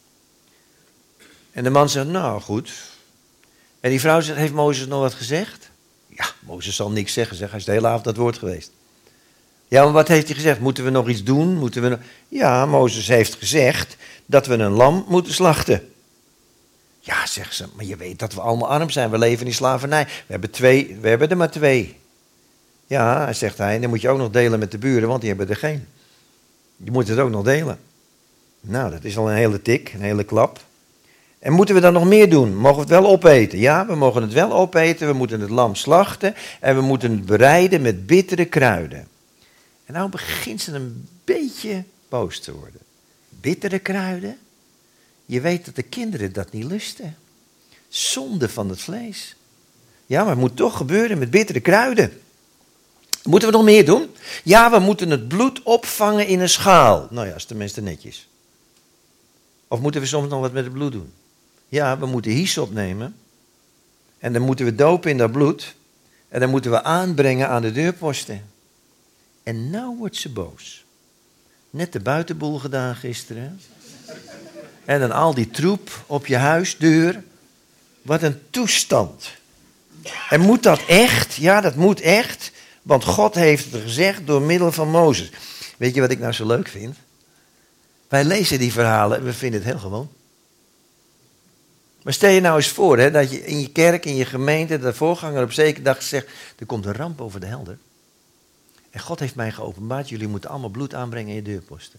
En de man zegt, nou goed. En die vrouw zegt, heeft Mozes nog wat gezegd? Ja, Mozes zal niks zeggen, zeg. Hij is de hele avond aan het woord geweest. Ja, maar wat heeft hij gezegd? Moeten we nog iets doen? Ja, Mozes heeft gezegd dat we een lam moeten slachten. Ja, zegt ze, maar je weet dat we allemaal arm zijn. We leven in slavernij. We hebben er maar 2. Ja, zegt hij, dan moet je ook nog delen met de buren, want die hebben er geen. Je moet het ook nog delen. Nou, dat is al een hele tik, een hele klap. En moeten we dan nog meer doen? Mogen we het wel opeten? Ja, we mogen het wel opeten. We moeten het lam slachten en we moeten het bereiden met bittere kruiden. En nou begint ze een beetje boos te worden. Bittere kruiden? Je weet dat de kinderen dat niet lusten. Zonde van het vlees. Ja, maar het moet toch gebeuren met bittere kruiden. Moeten we nog meer doen? Ja, we moeten het bloed opvangen in een schaal. Nou ja, is tenminste netjes. Of moeten we soms nog wat met het bloed doen? Ja, we moeten hyssop nemen. En dan moeten we dopen in dat bloed. En dan moeten we aanbrengen aan de deurposten. En nou wordt ze boos. Net de buitenboel gedaan gisteren. En dan al die troep op je huisdeur. Wat een toestand. En moet dat echt? Ja, dat moet echt. Want God heeft het gezegd door middel van Mozes. Weet je wat ik nou zo leuk vind? Wij lezen die verhalen en we vinden het heel gewoon. Maar stel je nou eens voor, hè, dat je in je kerk, in je gemeente, de voorganger op zekere dag zegt, er komt een ramp over de helder. En God heeft mij geopenbaard, jullie moeten allemaal bloed aanbrengen in je deurposten.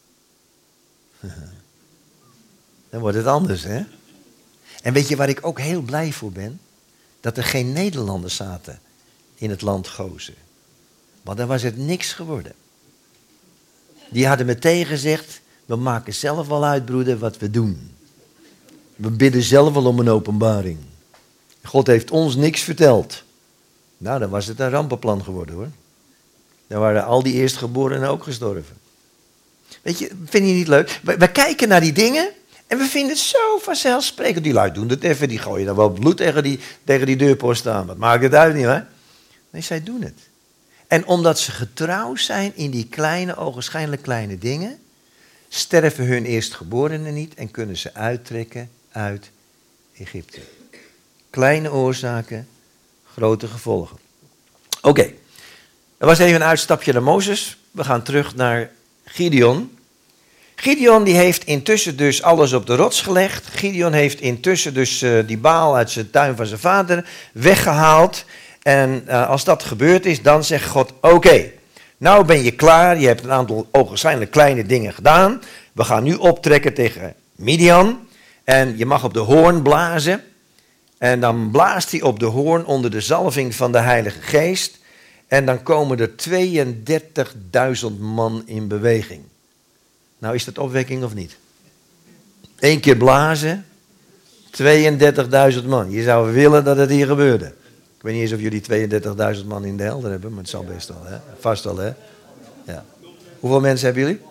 Dan wordt het anders, hè? En weet je waar ik ook heel blij voor ben? Dat er geen Nederlanders zaten in het land Gozen. Want dan was het niks geworden. Die hadden meteen gezegd, we maken zelf wel uit, broeder, wat we doen. We bidden zelf wel om een openbaring. God heeft ons niks verteld. Nou, dan was het een rampenplan geworden, hoor. Dan waren al die eerstgeborenen ook gestorven. Weet je, vind je niet leuk? We kijken naar die dingen en we vinden het zo vanzelfsprekend. Die lui doen het even, die gooien dan wel bloed tegen die deurposten aan. Wat maakt het uit, niet, hè? Nee, zij doen het. En omdat ze getrouw zijn in die kleine, ogenschijnlijk kleine dingen, sterven hun eerstgeborenen niet en kunnen ze uittrekken uit Egypte. Kleine oorzaken, grote gevolgen. Oké, dat was even een uitstapje naar Mozes. We gaan terug naar Gideon. Gideon die heeft intussen dus alles op de rots gelegd. Gideon heeft intussen dus die Baal uit zijn tuin van zijn vader weggehaald. En als dat gebeurd is, dan zegt God, oké, nou ben je klaar. Je hebt een aantal ogenschijnlijk kleine dingen gedaan. We gaan nu optrekken tegen Midian. En je mag op de hoorn blazen. En dan blaast hij op de hoorn onder de zalving van de Heilige Geest. En dan komen er 32.000 man in beweging. Nou, is dat opwekking of niet? 1 keer blazen, 32.000 man. Je zou willen dat het hier gebeurde. Ik weet niet eens of jullie 32.000 man in de helder hebben, maar het zal best wel, hè? Vast wel, hè? Ja. Hoeveel mensen hebben jullie?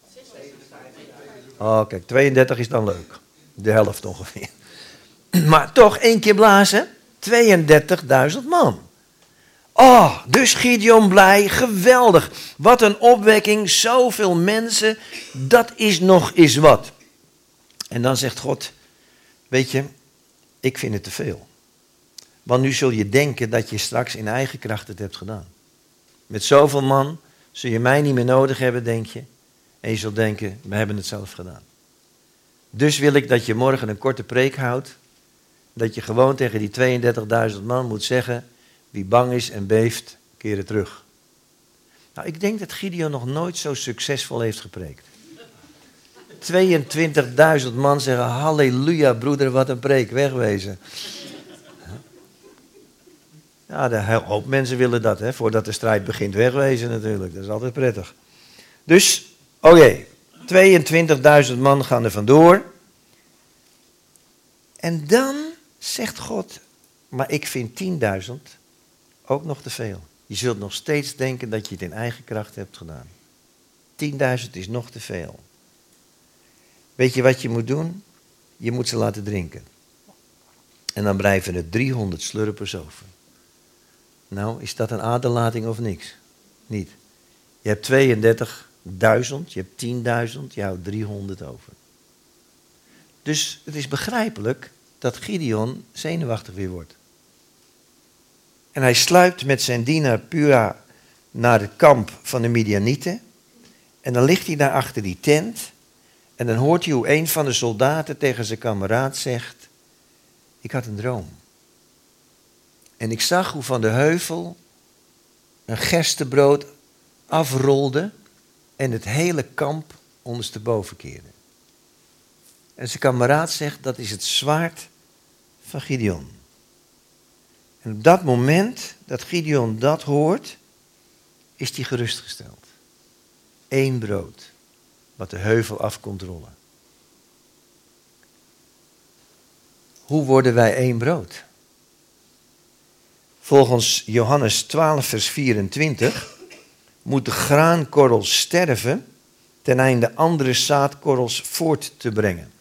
Oh, kijk, 32 is dan leuk. De helft ongeveer. Maar toch 1 keer blazen, 32.000 man. Oh, dus Gideon blij, geweldig. Wat een opwekking, zoveel mensen, dat is nog eens wat. En dan zegt God, weet je, ik vind het te veel. Want nu zul je denken dat je straks in eigen kracht het hebt gedaan. Met zoveel man zul je mij niet meer nodig hebben, denk je. En je zult denken, we hebben het zelf gedaan. Dus wil ik dat je morgen een korte preek houdt. Dat je gewoon tegen die 32.000 man moet zeggen, wie bang is en beeft, keren terug. Nou, ik denk dat Gideon nog nooit zo succesvol heeft gepreekt. 22.000 man zeggen, halleluja broeder, wat een preek, wegwezen. Ja, een hoop mensen willen dat, hè, voordat de strijd begint, wegwezen natuurlijk. Dat is altijd prettig. Dus, oké, 22.000 man gaan er vandoor. En dan zegt God, maar ik vind 10.000 ook nog te veel. Je zult nog steeds denken dat je het in eigen kracht hebt gedaan. 10.000 is nog te veel. Weet je wat je moet doen? Je moet ze laten drinken. En dan blijven er 300 slurpers over. Nou, is dat een aderlating of niks? Niet. Je hebt 32.000, je hebt 10.000, je houdt 300 over. Dus het is begrijpelijk dat Gideon zenuwachtig weer wordt. En hij sluipt met zijn dienaar Pua naar het kamp van de Midianieten. En dan ligt hij daar achter die tent. En dan hoort hij hoe een van de soldaten tegen zijn kameraad zegt: ik had een droom. En ik zag hoe van de heuvel een gerstebrood afrolde en het hele kamp ondersteboven keerde. En zijn kameraad zegt: dat is het zwaard van Gideon. En op dat moment dat Gideon dat hoort, is hij gerustgesteld. 1 brood, wat de heuvel af komt rollen. Hoe worden wij 1 brood? Volgens Johannes 12 vers 24 moet de graankorrel sterven ten einde andere zaadkorrels voort te brengen.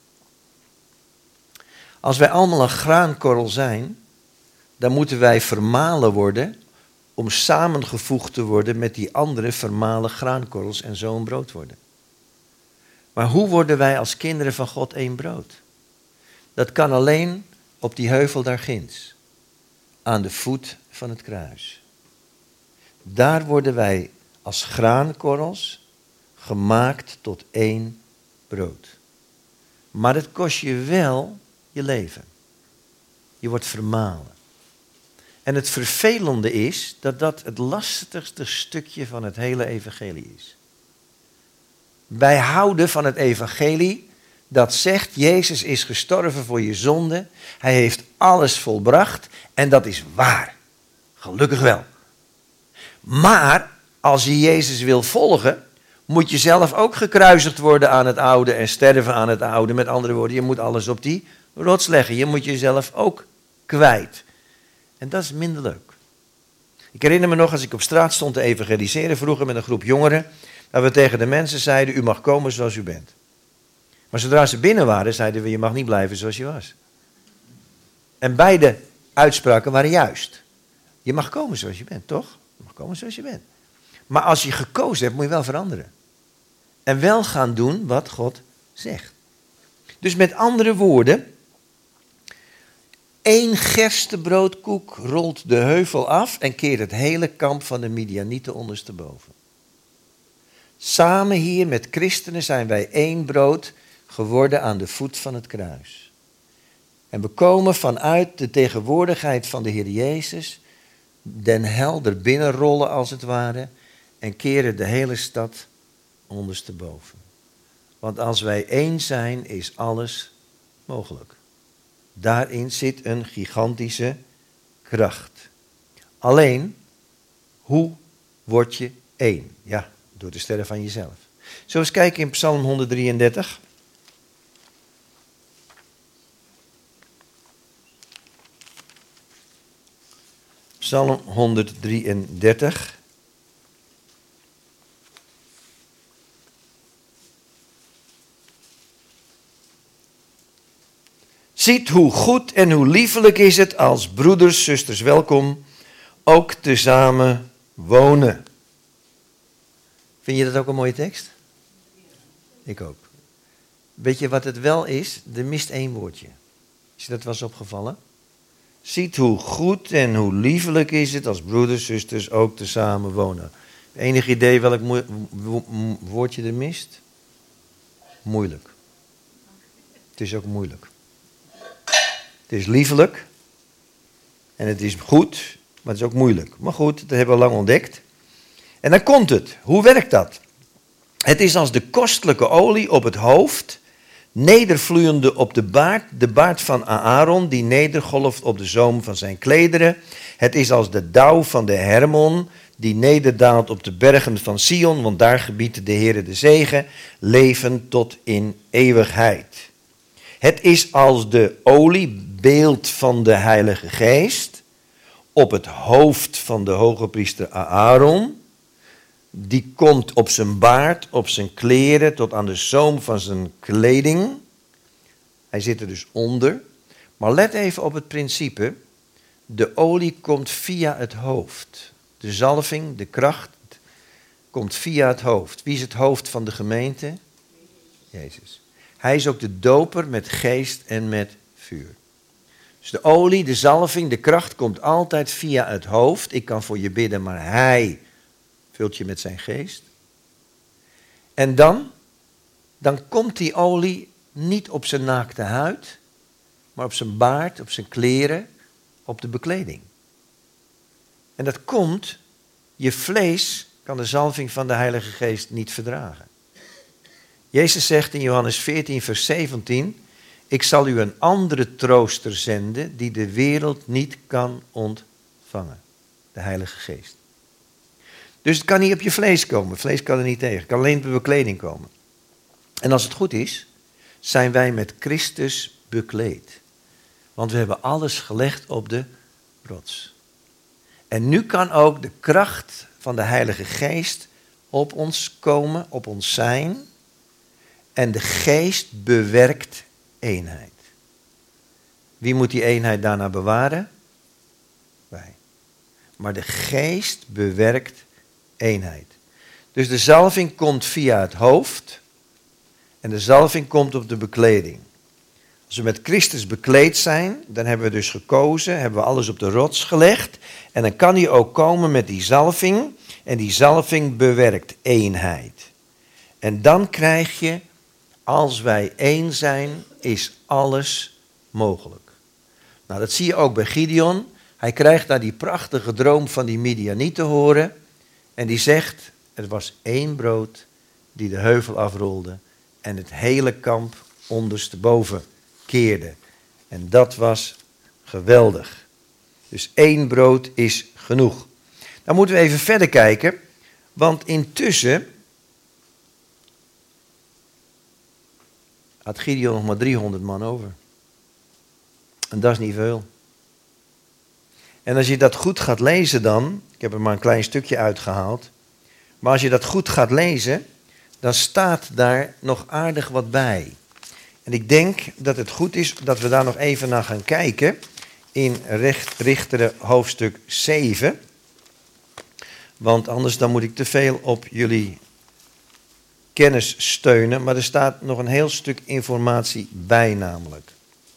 Als wij allemaal een graankorrel zijn, dan moeten wij vermalen worden om samengevoegd te worden met die andere vermalen graankorrels en zo een brood worden. Maar hoe worden wij als kinderen van God 1 brood? Dat kan alleen op die heuvel daar ginds, aan de voet van het kruis. Daar worden wij als graankorrels gemaakt tot 1 brood. Maar het kost je wel je leven. Je wordt vermalen. En het vervelende is dat dat het lastigste stukje van het hele evangelie is. Wij houden van het evangelie dat zegt: Jezus is gestorven voor je zonde. Hij heeft alles volbracht en dat is waar. Gelukkig wel. Maar als je Jezus wil volgen, moet je zelf ook gekruisigd worden aan het oude en sterven aan het oude. Met andere woorden, je moet alles op die rots leggen. Je moet jezelf ook kwijt. En dat is minder leuk. Ik herinner me nog als ik op straat stond te evangeliseren vroeger met een groep jongeren, dat we tegen de mensen zeiden: u mag komen zoals u bent. Maar zodra ze binnen waren, zeiden we: je mag niet blijven zoals je was. En beide uitspraken waren juist. Je mag komen zoals je bent, toch? Je mag komen zoals je bent. Maar als je gekozen hebt, moet je wel veranderen. En wel gaan doen wat God zegt. Dus met andere woorden, 1 gerstebroodkoek rolt de heuvel af en keert het hele kamp van de Midianieten ondersteboven. Samen hier met christenen zijn wij 1 brood geworden aan de voet van het kruis. En we komen vanuit de tegenwoordigheid van de Heer Jezus den hel er binnenrollen als het ware en keren de hele stad ondersteboven. Want als wij 1 zijn, is alles mogelijk. Daarin zit een gigantische kracht. Alleen, hoe word je 1? Ja, door de sterren van jezelf. Zullen we eens kijken in Psalm 133. Psalm 133. Ziet hoe goed en hoe liefelijk is het als broeders, zusters, welkom, ook tezamen wonen. Vind je dat ook een mooie tekst? Ik ook. Weet je wat het wel is? Er mist 1 woordje. Is je dat wel eens opgevallen? Ziet hoe goed en hoe liefelijk is het als broeders, zusters ook tezamen wonen. Enig idee welk woordje er mist? Moeilijk. Het is ook moeilijk. Het is liefelijk en het is goed, maar het is ook moeilijk. Maar goed, dat hebben we lang ontdekt. En dan komt het. Hoe werkt dat? Het is als de kostelijke olie op het hoofd, nedervloeiende op de baard van Aaron, die nedergolft op de zoom van zijn klederen. Het is als de dauw van de Hermon, die nederdaalt op de bergen van Sion, want daar gebiedt de Heere de zegen, leven tot in eeuwigheid. Het is als de olie beeld van de Heilige Geest op het hoofd van de hoge priester Aaron. Die komt op zijn baard, op zijn kleren, tot aan de zoom van zijn kleding. Hij zit er dus onder. Maar let even op het principe. De olie komt via het hoofd. De zalving, de kracht, komt via het hoofd. Wie is het hoofd van de gemeente? Jezus. Hij is ook de doper met geest en met vuur. Dus de olie, de zalving, de kracht komt altijd via het hoofd. Ik kan voor je bidden, maar hij vult je met zijn geest. En dan komt die olie niet op zijn naakte huid, maar op zijn baard, op zijn kleren, op de bekleding. En dat komt, je vlees kan de zalving van de Heilige Geest niet verdragen. Jezus zegt in Johannes 14, vers 17, ik zal u een andere trooster zenden die de wereld niet kan ontvangen. De Heilige Geest. Dus het kan niet op je vlees komen. Vlees kan er niet tegen. Het kan alleen op de bekleding komen. En als het goed is, zijn wij met Christus bekleed. Want we hebben alles gelegd op de rots. En nu kan ook de kracht van de Heilige Geest op ons komen, op ons zijn. En de Geest bewerkt eenheid. Wie moet die eenheid daarna bewaren? Wij. Maar de Geest bewerkt eenheid. Dus de zalving komt via het hoofd. En de zalving komt op de bekleding. Als we met Christus bekleed zijn, dan hebben we dus gekozen, hebben we alles op de rots gelegd. En dan kan hij ook komen met die zalving. En die zalving bewerkt eenheid. En dan krijg je, als wij één zijn, is alles mogelijk. Nou, dat zie je ook bij Gideon. Hij krijgt daar die prachtige droom van die Midianiet te horen. En die zegt, er was één brood die de heuvel afrolde. En het hele kamp ondersteboven keerde. En dat was geweldig. Dus 1 brood is genoeg. Dan moeten we even verder kijken. Want intussen had Gideon nog maar 300 man over. En dat is niet veel. En als je dat goed gaat lezen dan, ik heb er maar een klein stukje uitgehaald. Maar als je dat goed gaat lezen, dan staat daar nog aardig wat bij. En ik denk dat het goed is dat we daar nog even naar gaan kijken. In Richteren hoofdstuk 7. Want anders dan moet ik te veel op jullie kennis steunen. Maar er staat nog een heel stuk informatie bij namelijk.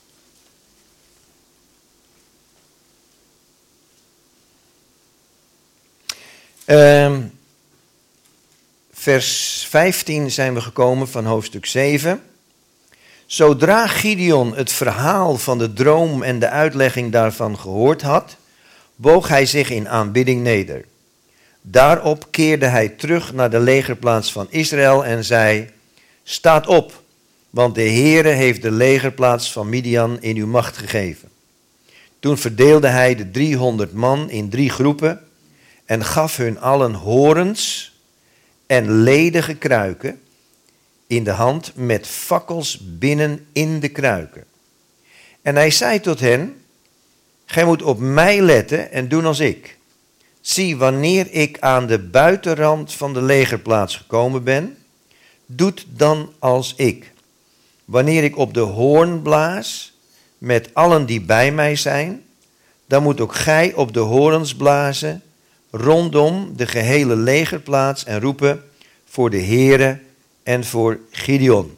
Vers 15 zijn we gekomen van hoofdstuk 7. Zodra Gideon het verhaal van de droom en de uitlegging daarvan gehoord had, boog hij zich in aanbidding neder. Daarop keerde hij terug naar de legerplaats van Israël en zei, staat op, want de Heere heeft de legerplaats van Midian in uw macht gegeven. Toen verdeelde hij de 300 man in 3 groepen en gaf hun allen horens en ledige kruiken in de hand met fakkels binnen in de kruiken. En hij zei tot hen, gij moet op mij letten en doen als ik. Zie, wanneer ik aan de buitenrand van de legerplaats gekomen ben, doet dan als ik. Wanneer ik op de hoorn blaas, met allen die bij mij zijn, dan moet ook gij op de horens blazen, rondom de gehele legerplaats en roepen voor de Heere en voor Gideon.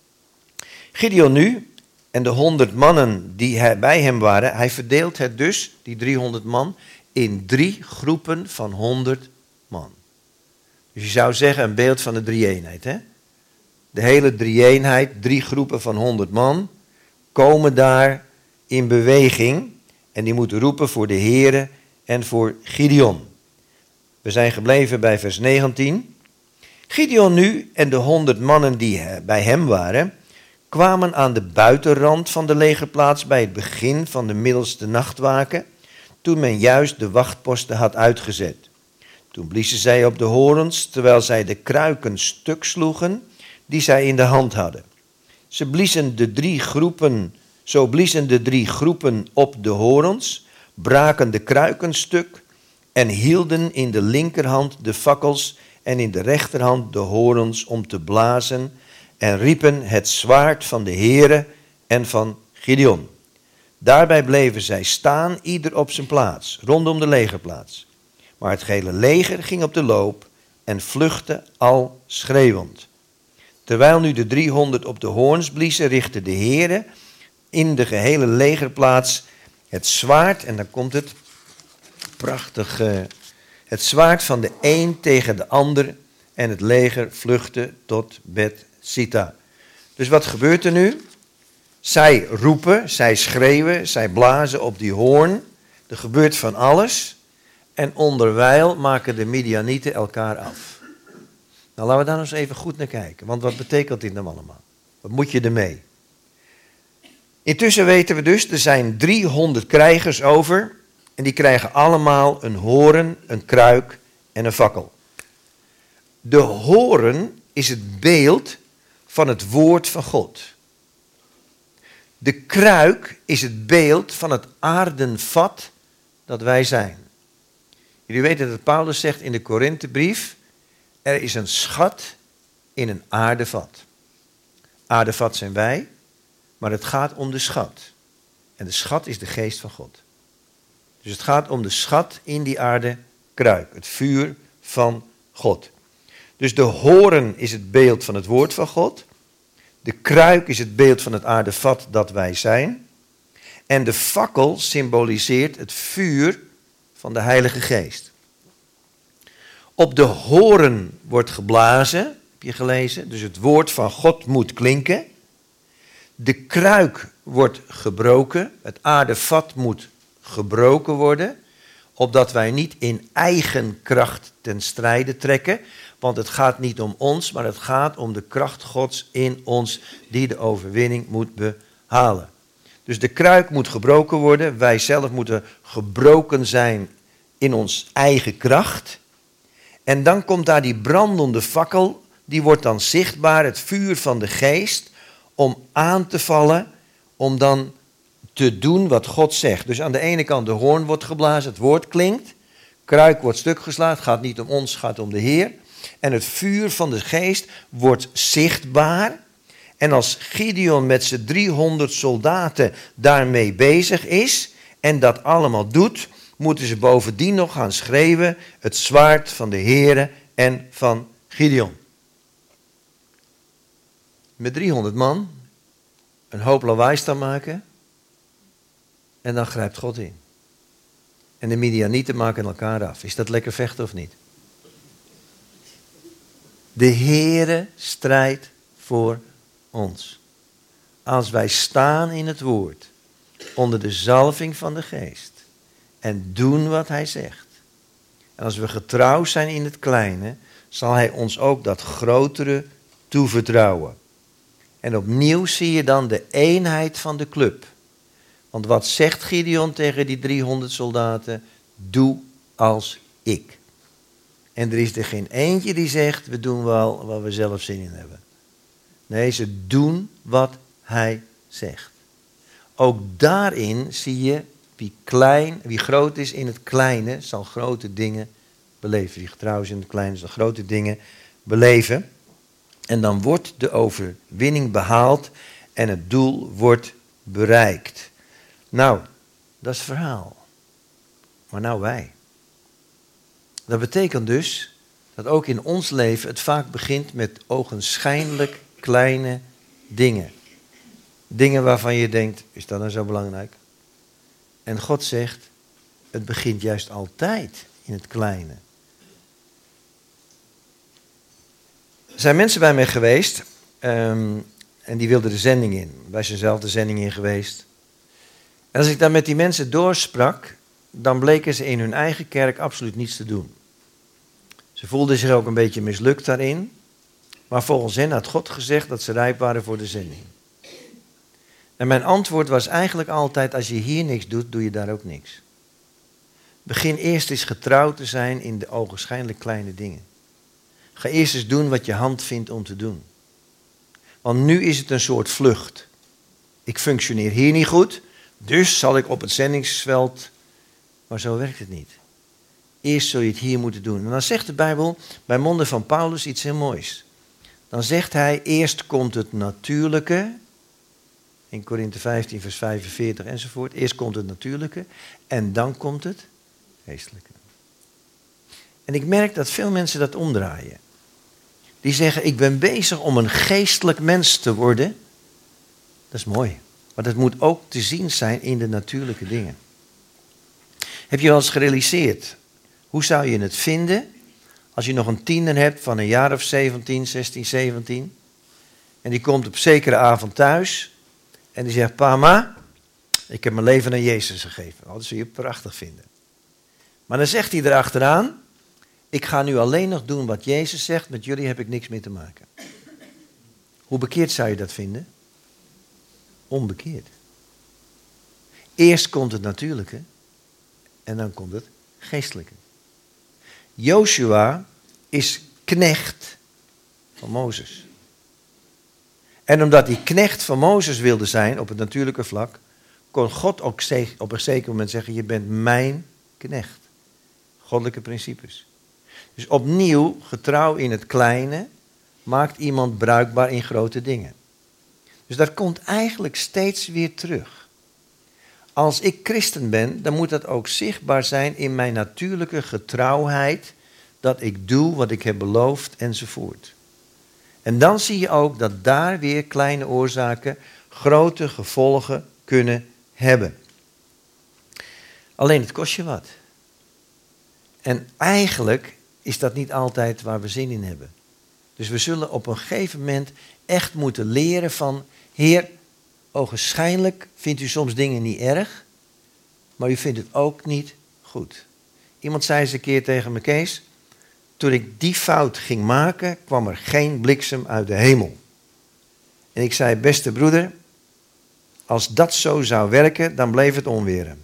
Gideon nu en de 100 mannen die bij hem waren, hij verdeelt het dus, die 300 man, in 3 groepen van 100 man. Dus je zou zeggen een beeld van de drie-eenheid. Hè? De hele drie-eenheid, 3 groepen van 100 man, komen daar in beweging en die moeten roepen voor de Heere en voor Gideon. We zijn gebleven bij vers 19. Gideon nu en de 100 mannen die bij hem waren, kwamen aan de buitenrand van de legerplaats bij het begin van de middelste nachtwaken, toen men juist de wachtposten had uitgezet. Toen bliezen zij op de horens, terwijl zij de kruiken stuk sloegen die zij in de hand hadden. Ze bliezen de 3 groepen Zo bliezen de 3 groepen op de horens, braken de kruiken stuk en hielden in de linkerhand de fakkels en in de rechterhand de horens om te blazen en riepen het zwaard van de Heere en van Gideon. Daarbij bleven zij staan, ieder op zijn plaats, rondom de legerplaats. Maar het gehele leger ging op de loop en vluchtte al schreeuwend. Terwijl nu de 300 op de hoorns bliezen, richtte de Heere in de gehele legerplaats het zwaard, en dan komt het, prachtig, het zwaard van de een tegen de ander, en het leger vluchtte tot Bet-Sita. Dus wat gebeurt er nu? Zij roepen, zij schreeuwen, zij blazen op die hoorn. Er gebeurt van alles. En onderwijl maken de Midianieten elkaar af. Nou, laten we daar nog eens even goed naar kijken. Want wat betekent dit nou allemaal? Wat moet je ermee? Intussen weten we dus, er zijn 300 krijgers over. En die krijgen allemaal een hoorn, een kruik en een fakkel. De hoorn is het beeld van het woord van God. De kruik is het beeld van het aardenvat dat wij zijn. Jullie weten dat Paulus zegt in de Korinthebrief, er is een schat in een aardevat. Aardevat zijn wij, maar het gaat om de schat. En de schat is de geest van God. Dus het gaat om de schat in die aardekruik, het vuur van God. Dus de hoorn is het beeld van het woord van God. De kruik is het beeld van het aardevat dat wij zijn. En de fakkel symboliseert het vuur van de Heilige Geest. Op de hoorn wordt geblazen, heb je gelezen. Dus het woord van God moet klinken. De kruik wordt gebroken. Het aardevat moet gebroken worden. Opdat wij niet in eigen kracht ten strijde trekken. Want het gaat niet om ons, maar het gaat om de kracht Gods in ons die de overwinning moet behalen. Dus de kruik moet gebroken worden. Wij zelf moeten gebroken zijn in ons eigen kracht. En dan komt daar die brandende fakkel, die wordt dan zichtbaar, het vuur van de geest, om aan te vallen, om dan te doen wat God zegt. Dus aan de ene kant de hoorn wordt geblazen, het woord klinkt, kruik wordt stuk geslagen, het gaat niet om ons, het gaat om de Heer. En het vuur van de geest wordt zichtbaar. En als Gideon met zijn 300 soldaten daarmee bezig is en dat allemaal doet, moeten ze bovendien nog gaan schreeuwen het zwaard van de Heere en van Gideon. Met 300 man een hoop lawaai staan maken en dan grijpt God in. En de Midianieten maken elkaar af. Is dat lekker vechten of niet? De Heere strijdt voor ons. Als wij staan in het woord, onder de zalving van de geest, en doen wat hij zegt. En als we getrouw zijn in het kleine, zal hij ons ook dat grotere toevertrouwen. En opnieuw zie je dan de eenheid van de club. Want wat zegt Gideon tegen die 300 soldaten? Doe als ik. En er is er geen eentje die zegt, we doen wel wat we zelf zin in hebben. Nee, ze doen wat hij zegt. Ook daarin zie je, wie groot is in het kleine, zal grote dingen beleven. Wie getrouw is in het kleine, zal grote dingen beleven. En dan wordt de overwinning behaald en het doel wordt bereikt. Nou, dat is het verhaal. Maar nou wij. Dat betekent dus dat ook in ons leven het vaak begint met ogenschijnlijk kleine dingen. Dingen waarvan je denkt, is dat nou zo belangrijk? En God zegt, het begint juist altijd in het kleine. Er zijn mensen bij mij geweest en die wilden de zending in. Wij zijn zelf de zending in geweest. En als ik dan met die mensen doorsprak, dan bleken ze in hun eigen kerk absoluut niets te doen. Ze voelden zich ook een beetje mislukt daarin. Maar volgens hen had God gezegd dat ze rijp waren voor de zending. En mijn antwoord was eigenlijk altijd, als je hier niks doet, doe je daar ook niks. Begin eerst eens getrouw te zijn in de ogenschijnlijk kleine dingen. Ga eerst eens doen wat je hand vindt om te doen. Want nu is het een soort vlucht. Ik functioneer hier niet goed, dus zal ik op het zendingsveld... Maar zo werkt het niet. Eerst zul je het hier moeten doen. En dan zegt de Bijbel bij monden van Paulus iets heel moois. Dan zegt hij, eerst komt het natuurlijke... In Korinthe 15, vers 45 enzovoort. Eerst komt het natuurlijke en dan komt het geestelijke. En ik merk dat veel mensen dat omdraaien. Die zeggen, ik ben bezig om een geestelijk mens te worden. Dat is mooi. Maar dat moet ook te zien zijn in de natuurlijke dingen. Heb je wel eens gerealiseerd, hoe zou je het vinden als je nog een tiener hebt van een jaar of 17, 16, 17. En die komt op zekere avond thuis en die zegt, pa, ma, ik heb mijn leven aan Jezus gegeven. Oh, dat zul je prachtig vinden. Maar dan zegt hij erachteraan, ik ga nu alleen nog doen wat Jezus zegt, met jullie heb ik niks meer te maken. Hoe bekeerd zou je dat vinden? Onbekeerd. Eerst komt het natuurlijke en dan komt het geestelijke. Joshua is knecht van Mozes. En omdat hij knecht van Mozes wilde zijn op het natuurlijke vlak, kon God ook op een zeker moment zeggen, je bent mijn knecht. Goddelijke principes. Dus opnieuw, getrouw in het kleine, maakt iemand bruikbaar in grote dingen. Dus dat komt eigenlijk steeds weer terug. Als ik christen ben, dan moet dat ook zichtbaar zijn in mijn natuurlijke getrouwheid, dat ik doe wat ik heb beloofd enzovoort. En dan zie je ook dat daar weer kleine oorzaken grote gevolgen kunnen hebben. Alleen het kost je wat. En eigenlijk is dat niet altijd waar we zin in hebben. Dus we zullen op een gegeven moment echt moeten leren van, Heer, ogenschijnlijk vindt u soms dingen niet erg, maar u vindt het ook niet goed. Iemand zei eens een keer tegen me, Kees, toen ik die fout ging maken, kwam er geen bliksem uit de hemel. En ik zei, beste broeder, als dat zo zou werken, dan bleef het onweer.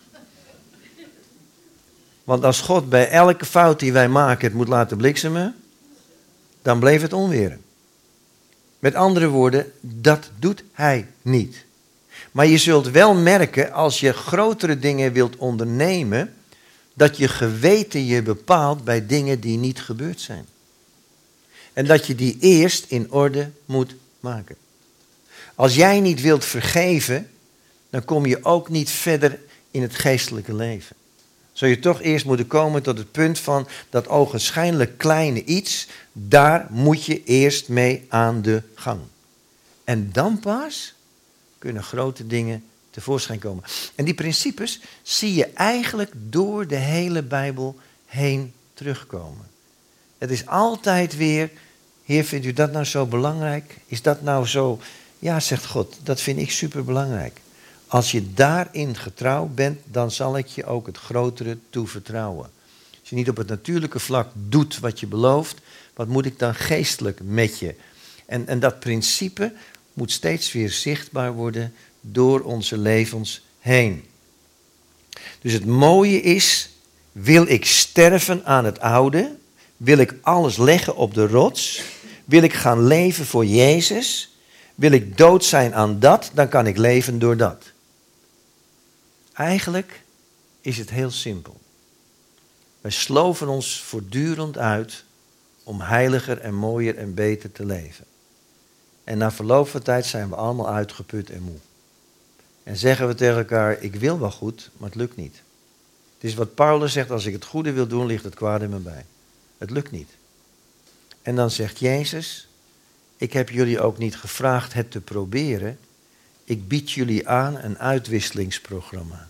Want als God bij elke fout die wij maken het moet laten bliksemen, dan bleef het onweer. Met andere woorden, dat doet hij niet. Maar je zult wel merken, als je grotere dingen wilt ondernemen, dat je geweten je bepaalt bij dingen die niet gebeurd zijn. En dat je die eerst in orde moet maken. Als jij niet wilt vergeven, dan kom je ook niet verder in het geestelijke leven. Zul je toch eerst moeten komen tot het punt van dat ogenschijnlijk kleine iets, daar moet je eerst mee aan de gang. En dan pas kunnen grote dingen tevoorschijn komen. En die principes zie je eigenlijk door de hele Bijbel heen terugkomen. Het is altijd weer, Heer, vindt u dat nou zo belangrijk? Is dat nou zo? Ja, zegt God, dat vind ik superbelangrijk. Als je daarin getrouw bent, dan zal ik je ook het grotere toevertrouwen. Als je niet op het natuurlijke vlak doet wat je belooft, wat moet ik dan geestelijk met je? En dat principe moet steeds weer zichtbaar worden door onze levens heen. Dus het mooie is, wil ik sterven aan het oude? Wil ik alles leggen op de rots? Wil ik gaan leven voor Jezus? Wil ik dood zijn aan dat? Dan kan ik leven door dat. Eigenlijk is het heel simpel. Wij sloven ons voortdurend uit om heiliger en mooier en beter te leven. En na verloop van tijd zijn we allemaal uitgeput en moe. En zeggen we tegen elkaar, ik wil wel goed, maar het lukt niet. Het is wat Paulus zegt, als ik het goede wil doen, ligt het kwaad in me bij. Het lukt niet. En dan zegt Jezus, ik heb jullie ook niet gevraagd het te proberen. Ik bied jullie aan een uitwisselingsprogramma.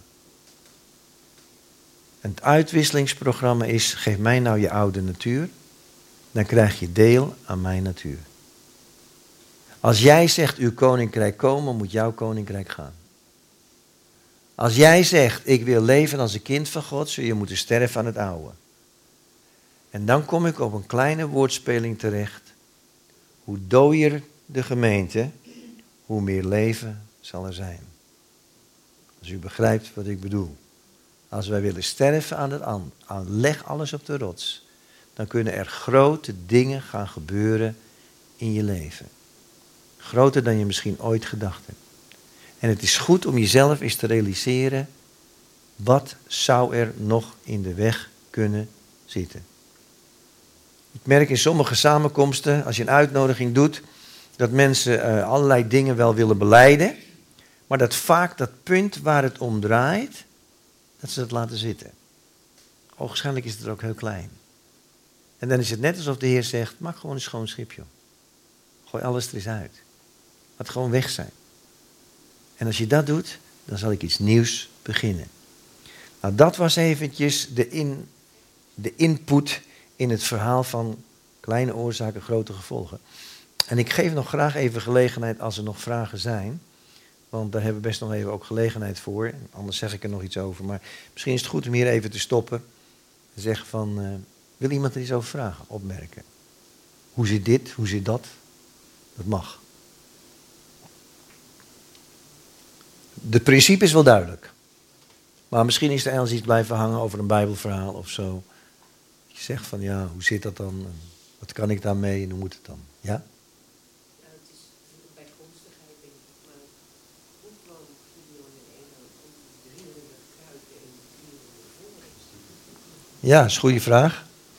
En het uitwisselingsprogramma is, geef mij nou je oude natuur, dan krijg je deel aan mijn natuur. Als jij zegt, uw koninkrijk komen, moet jouw koninkrijk gaan. Als jij zegt, ik wil leven als een kind van God, zul je moeten sterven aan het oude. En dan kom ik op een kleine woordspeling terecht. Hoe dooier de gemeente, hoe meer leven zal er zijn. Als u begrijpt wat ik bedoel. Als wij willen sterven aan het leg alles op de rots. Dan kunnen er grote dingen gaan gebeuren in je leven. Groter dan je misschien ooit gedacht hebt. En het is goed om jezelf eens te realiseren, wat zou er nog in de weg kunnen zitten? Ik merk in sommige samenkomsten, als je een uitnodiging doet, dat mensen allerlei dingen wel willen belijden, maar dat vaak dat punt waar het om draait, dat ze dat laten zitten. Waarschijnlijk is het er ook heel klein. En dan is het net alsof de Heer zegt, maak gewoon een schoon schip, joh. Gooi alles er eens uit. Laat het gewoon weg zijn. En als je dat doet, dan zal ik iets nieuws beginnen. Nou, dat was eventjes de input in het verhaal van kleine oorzaken, grote gevolgen. En ik geef nog graag even gelegenheid als er nog vragen zijn. Want daar hebben we best nog even ook gelegenheid voor. Anders zeg ik er nog iets over. Maar misschien is het goed om hier even te stoppen. En zeggen van, wil iemand er iets over vragen, opmerken? Hoe zit dit, hoe zit dat? Dat mag. Het principe is wel duidelijk. Maar misschien is er ergens iets blijven hangen over een Bijbelverhaal of zo. Je zegt van ja, hoe zit dat dan? Wat kan ik daarmee en hoe moet het dan? Ja? Ja, het is een bijkomstigheid, denk ik. Maar hoe kwam Gideon in Engeland om 300 kruiden en 300 volgers? Ja, dat is een goede vraag.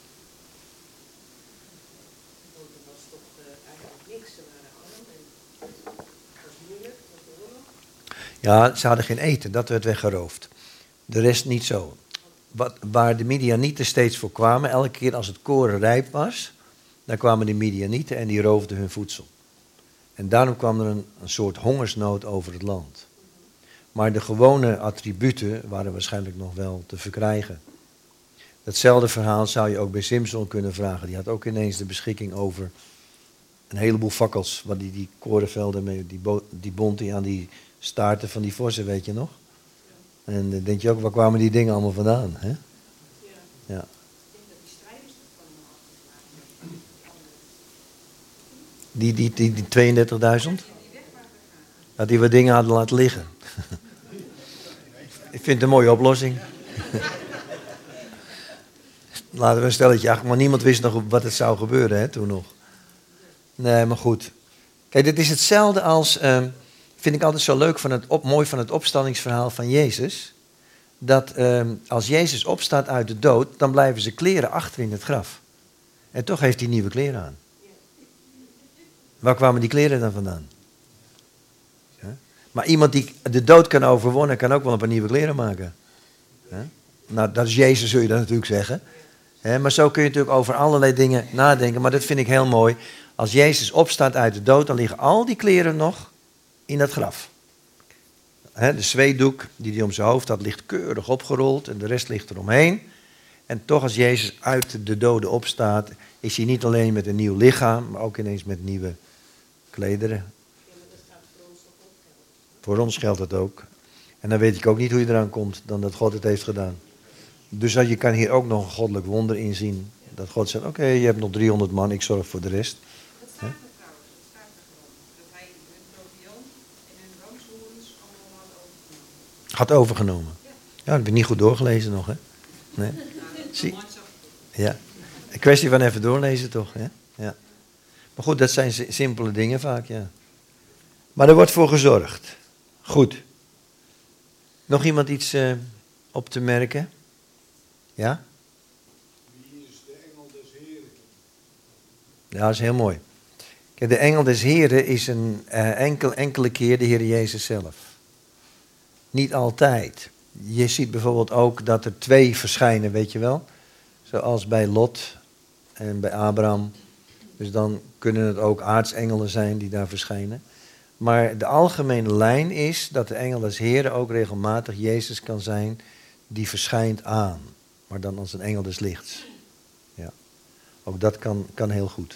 Want er was toch eigenlijk niks. Ze waren arm en het was moeilijk met de oorlog. Ja, ze hadden geen eten, dat werd weggeroofd. De rest niet zo. Waar de Midianieten steeds voor kwamen, elke keer als het koren rijp was, dan kwamen de Midianieten en die roofden hun voedsel. En daarom kwam er een soort hongersnood over het land. Maar de gewone attributen waren waarschijnlijk nog wel te verkrijgen. Datzelfde verhaal zou je ook bij Simson kunnen vragen. Die had ook ineens de beschikking over een heleboel fakkels. Wat die korenvelden mee, die bond hij aan die staarten van die vossen, weet je nog? En dan denk je ook, waar kwamen die dingen allemaal vandaan? Hè? Ja. Ja. Ik denk dat die strijders dat van hem afgevraagd Die 32.000? Dat die wat dingen hadden laten liggen. Ik vind het een mooie oplossing. Laten we een stelletje achter, maar niemand wist nog wat het zou gebeuren, hè, toen nog. Nee, maar goed. Kijk, dit is hetzelfde als, vind ik altijd zo leuk, mooi van het opstandingsverhaal van Jezus. Dat als Jezus opstaat uit de dood, dan blijven zijn kleren achter in het graf. En toch heeft hij nieuwe kleren aan. Waar kwamen die kleren dan vandaan? Ja? Maar iemand die de dood kan overwonnen, kan ook wel een paar nieuwe kleren maken. Ja? Nou, dat is Jezus, zul je dan natuurlijk zeggen. Maar zo kun je natuurlijk over allerlei dingen nadenken. Maar dat vind ik heel mooi. Als Jezus opstaat uit de dood, dan liggen al die kleren nog in dat graf. De zweetdoek die hij om zijn hoofd had, ligt keurig opgerold en de rest ligt eromheen. En toch als Jezus uit de doden opstaat, is hij niet alleen met een nieuw lichaam, maar ook ineens met nieuwe klederen. Ja, maar dat gaat voor ons toch ook gelden. Voor ons geldt dat ook. En dan weet ik ook niet hoe je eraan komt, dan dat God het heeft gedaan. Dus je kan hier ook nog een goddelijk wonder in zien. Dat God zegt, oké, je hebt nog 300 man, ik zorg voor de rest. Dat staat er trouwens, dat staat er gewoon. Dat hij hun proviant en hun ramshoorns allemaal had overgenomen. Had overgenomen. Ja, dat heb ik niet goed doorgelezen nog, hè? Nee. Zie. Ja. Een kwestie van even doorlezen toch, hè? Ja. Maar goed, dat zijn simpele dingen vaak, ja. Maar er wordt voor gezorgd. Goed. Nog iemand iets op te merken? Ja? Wie is de engel des Heren? Ja, dat is heel mooi. Kijk, de engel des Heren is een enkele keer de Heer Jezus zelf. Niet altijd. Je ziet bijvoorbeeld ook dat er 2 verschijnen, weet je wel. Zoals bij Lot en bij Abraham. Dus dan kunnen het ook aartsengelen zijn die daar verschijnen. Maar de algemene lijn is dat de engel des Heren ook regelmatig Jezus kan zijn die verschijnt aan. Maar dan als een engel des lichts. Ja. Ook dat kan heel goed.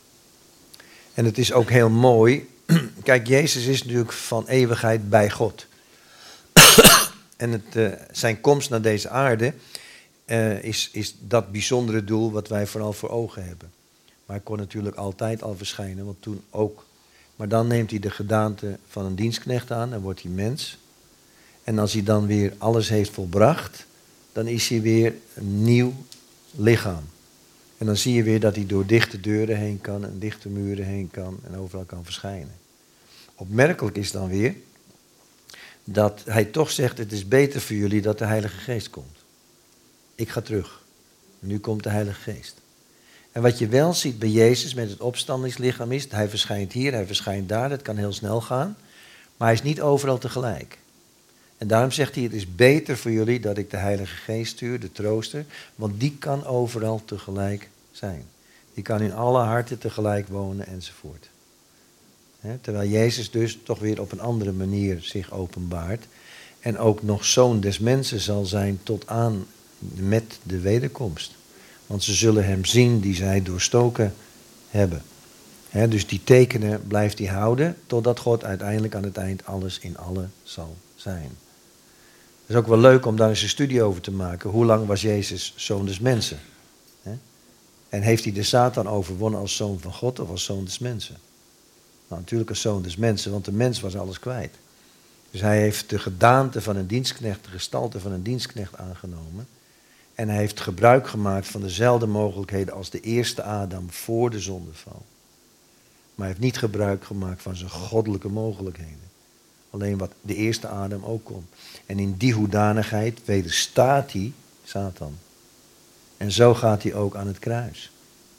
En het is ook heel mooi. Kijk, Jezus is natuurlijk van eeuwigheid bij God. En zijn komst naar deze aarde is dat bijzondere doel wat wij vooral voor ogen hebben. Maar hij kon natuurlijk altijd al verschijnen, want toen ook. Maar dan neemt hij de gedaante van een dienstknecht aan en wordt hij mens. En als hij dan weer alles heeft volbracht, dan is hij weer een nieuw lichaam. En dan zie je weer dat hij door dichte deuren heen kan en dichte muren heen kan en overal kan verschijnen. Opmerkelijk is dan weer dat hij toch zegt, het is beter voor jullie dat de Heilige Geest komt. Ik ga terug. Nu komt de Heilige Geest. En wat je wel ziet bij Jezus met het opstandingslichaam is, hij verschijnt hier, hij verschijnt daar, dat kan heel snel gaan. Maar hij is niet overal tegelijk. En daarom zegt hij, het is beter voor jullie dat ik de Heilige Geest stuur, de trooster, want die kan overal tegelijk zijn. Die kan in alle harten tegelijk wonen enzovoort. Terwijl Jezus dus toch weer op een andere manier zich openbaart. En ook nog zoon des mensen zal zijn tot aan met de wederkomst. Want ze zullen hem zien die zij doorstoken hebben. Dus die tekenen blijft hij houden totdat God uiteindelijk aan het eind alles in allen zal zijn. Het is ook wel leuk om daar eens een studie over te maken. Hoe lang was Jezus zoon des mensen? En heeft hij de Satan overwonnen als zoon van God of als zoon des mensen? Nou, natuurlijk als zoon des mensen, want de mens was alles kwijt. Dus hij heeft de gedaante van een dienstknecht, de gestalte van een dienstknecht aangenomen. En hij heeft gebruik gemaakt van dezelfde mogelijkheden als de eerste Adam voor de zondeval. Maar hij heeft niet gebruik gemaakt van zijn goddelijke mogelijkheden. Alleen wat de eerste Adam ook kon. En in die hoedanigheid wederstaat hij Satan. En zo gaat hij ook aan het kruis.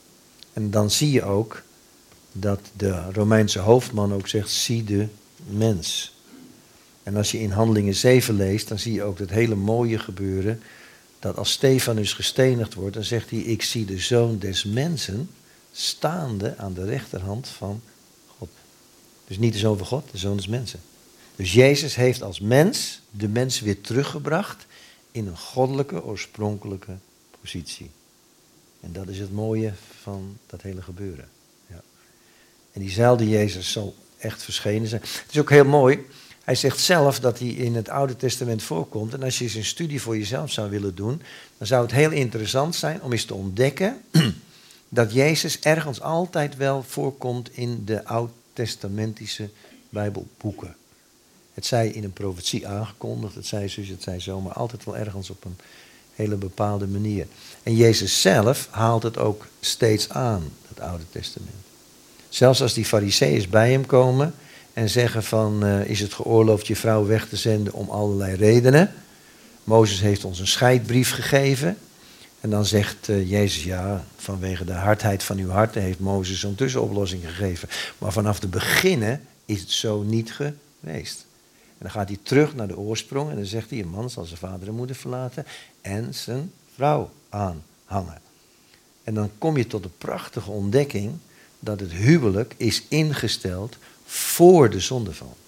En dan zie je ook dat de Romeinse hoofdman ook zegt, zie de mens. En als je in Handelingen 7 leest, dan zie je ook dat hele mooie gebeuren. Dat als Stefanus gestenigd wordt, dan zegt hij, ik zie de zoon des mensen staande aan de rechterhand van God. Dus niet de zoon van God, de zoon des mensen. Dus Jezus heeft als mens de mens weer teruggebracht in een goddelijke, oorspronkelijke positie. En dat is het mooie van dat hele gebeuren. Ja. En diezelfde Jezus zal echt verschenen zijn. Het is ook heel mooi. Hij zegt zelf dat hij in het Oude Testament voorkomt. En als je eens een studie voor jezelf zou willen doen, dan zou het heel interessant zijn om eens te ontdekken dat Jezus ergens altijd wel voorkomt in de Oud-testamentische Bijbelboeken. Het zij in een profetie aangekondigd, het zij zus, het zij zo, maar altijd wel ergens op een hele bepaalde manier. En Jezus zelf haalt het ook steeds aan, het Oude Testament. Zelfs als die Farizeeërs bij hem komen en zeggen van, is het geoorloofd je vrouw weg te zenden om allerlei redenen. Mozes heeft ons een scheidbrief gegeven. En dan zegt Jezus, ja, vanwege de hardheid van uw harten heeft Mozes zo'n tussenoplossing gegeven. Maar vanaf de beginnen is het zo niet geweest. En dan gaat hij terug naar de oorsprong en dan zegt hij, een man zal zijn vader en moeder verlaten en zijn vrouw aanhangen. En dan kom je tot de prachtige ontdekking dat het huwelijk is ingesteld voor de zondeval.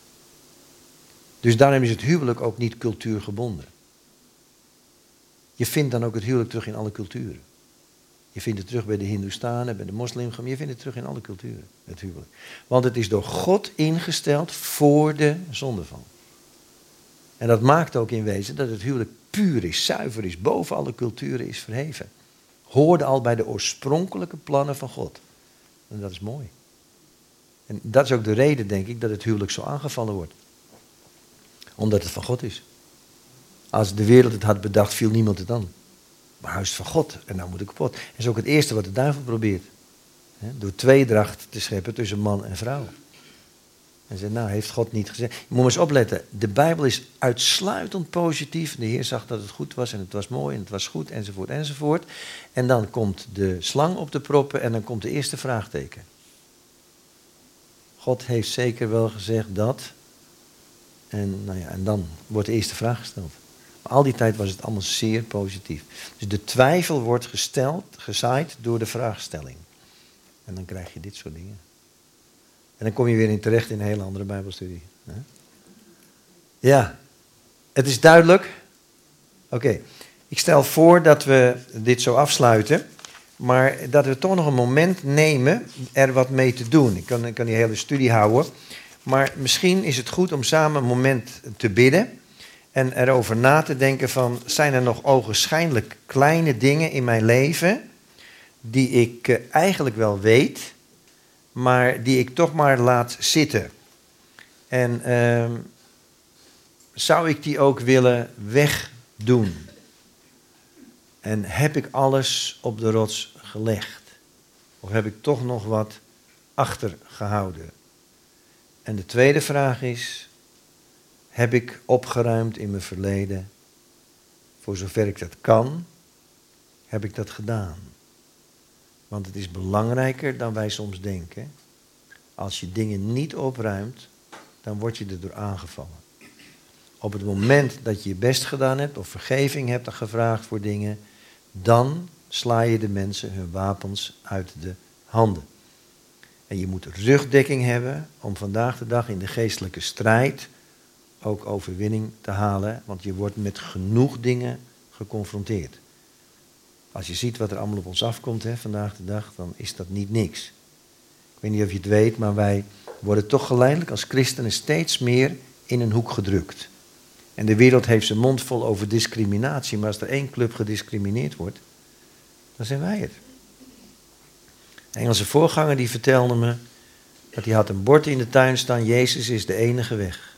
Dus daarom is het huwelijk ook niet cultuurgebonden. Je vindt dan ook het huwelijk terug in alle culturen. Je vindt het terug bij de Hindoestanen, bij de moslims, je vindt het terug in alle culturen, het huwelijk. Want het is door God ingesteld voor de zondeval. En dat maakt ook in wezen dat het huwelijk puur is, zuiver is, boven alle culturen is verheven. Hoorde al bij de oorspronkelijke plannen van God. En dat is mooi. En dat is ook de reden, denk ik, dat het huwelijk zo aangevallen wordt. Omdat het van God is. Als de wereld het had bedacht, viel niemand het aan. Maar huis van God, en nou moet ik kapot. Dat is ook het eerste wat de duivel probeert. Door tweedracht te scheppen tussen man en vrouw. En zegt, nou heeft God niet gezegd. Je moet maar eens opletten, de Bijbel is uitsluitend positief. De Heer zag dat het goed was en het was mooi en het was goed enzovoort enzovoort. En dan komt de slang op de proppen en dan komt de eerste vraagteken. God heeft zeker wel gezegd dat. En, nou ja, en dan wordt de eerste vraag gesteld. Maar al die tijd was het allemaal zeer positief. Dus de twijfel wordt gezaaid door de vraagstelling. En dan krijg je dit soort dingen. En dan kom je weer in terecht in een hele andere Bijbelstudie. Ja, het is duidelijk. Oké. Ik stel voor dat we dit zo afsluiten. Maar dat we toch nog een moment nemen er wat mee te doen. Ik kan die hele studie houden. Maar misschien is het goed om samen een moment te bidden. En erover na te denken van, zijn er nog ogenschijnlijk kleine dingen in mijn leven die ik eigenlijk wel weet, maar die ik toch maar laat zitten. En zou ik die ook willen wegdoen? En heb ik alles op de rots gelegd? Of heb ik toch nog wat achtergehouden? En de tweede vraag is, heb ik opgeruimd in mijn verleden. Voor zover ik dat kan, heb ik dat gedaan. Want het is belangrijker dan wij soms denken. Als je dingen niet opruimt, dan word je erdoor aangevallen. Op het moment dat je je best gedaan hebt of vergeving hebt gevraagd voor dingen, dan sla je de mensen hun wapens uit de handen. En je moet rugdekking hebben om vandaag de dag in de geestelijke strijd ook overwinning te halen, want je wordt met genoeg dingen geconfronteerd. Als je ziet wat er allemaal op ons afkomt vandaag de dag, dan is dat niet niks. Ik weet niet of je het weet, maar wij worden toch geleidelijk als christenen steeds meer in een hoek gedrukt. En de wereld heeft zijn mond vol over discriminatie, maar als er één club gediscrimineerd wordt, dan zijn wij het. Een Engelse voorganger die vertelde me dat hij had een bord in de tuin staan, Jezus is de enige weg.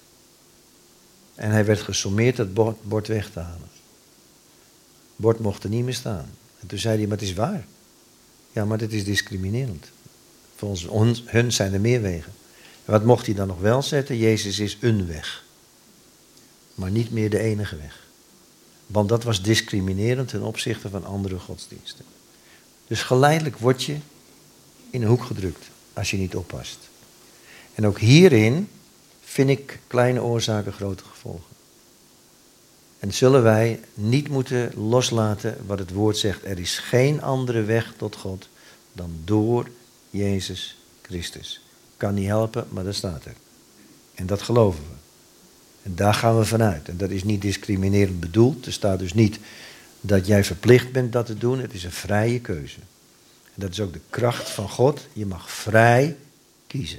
En hij werd gesommeerd dat bord weg te halen. Het bord mocht er niet meer staan. En toen zei hij, maar het is waar. Ja, maar dit is discriminerend. Volgens hun zijn er meer wegen. En wat mocht hij dan nog wel zetten? Jezus is een weg. Maar niet meer de enige weg. Want dat was discriminerend ten opzichte van andere godsdiensten. Dus geleidelijk word je in een hoek gedrukt als je niet oppast. En ook hierin vind ik kleine oorzaken grote gevolgen. En zullen wij niet moeten loslaten wat het woord zegt. Er is geen andere weg tot God dan door Jezus Christus. Kan niet helpen, maar dat staat er. En dat geloven we. En daar gaan we vanuit. En dat is niet discriminerend bedoeld. Er staat dus niet dat jij verplicht bent dat te doen. Het is een vrije keuze. En dat is ook de kracht van God. Je mag vrij kiezen.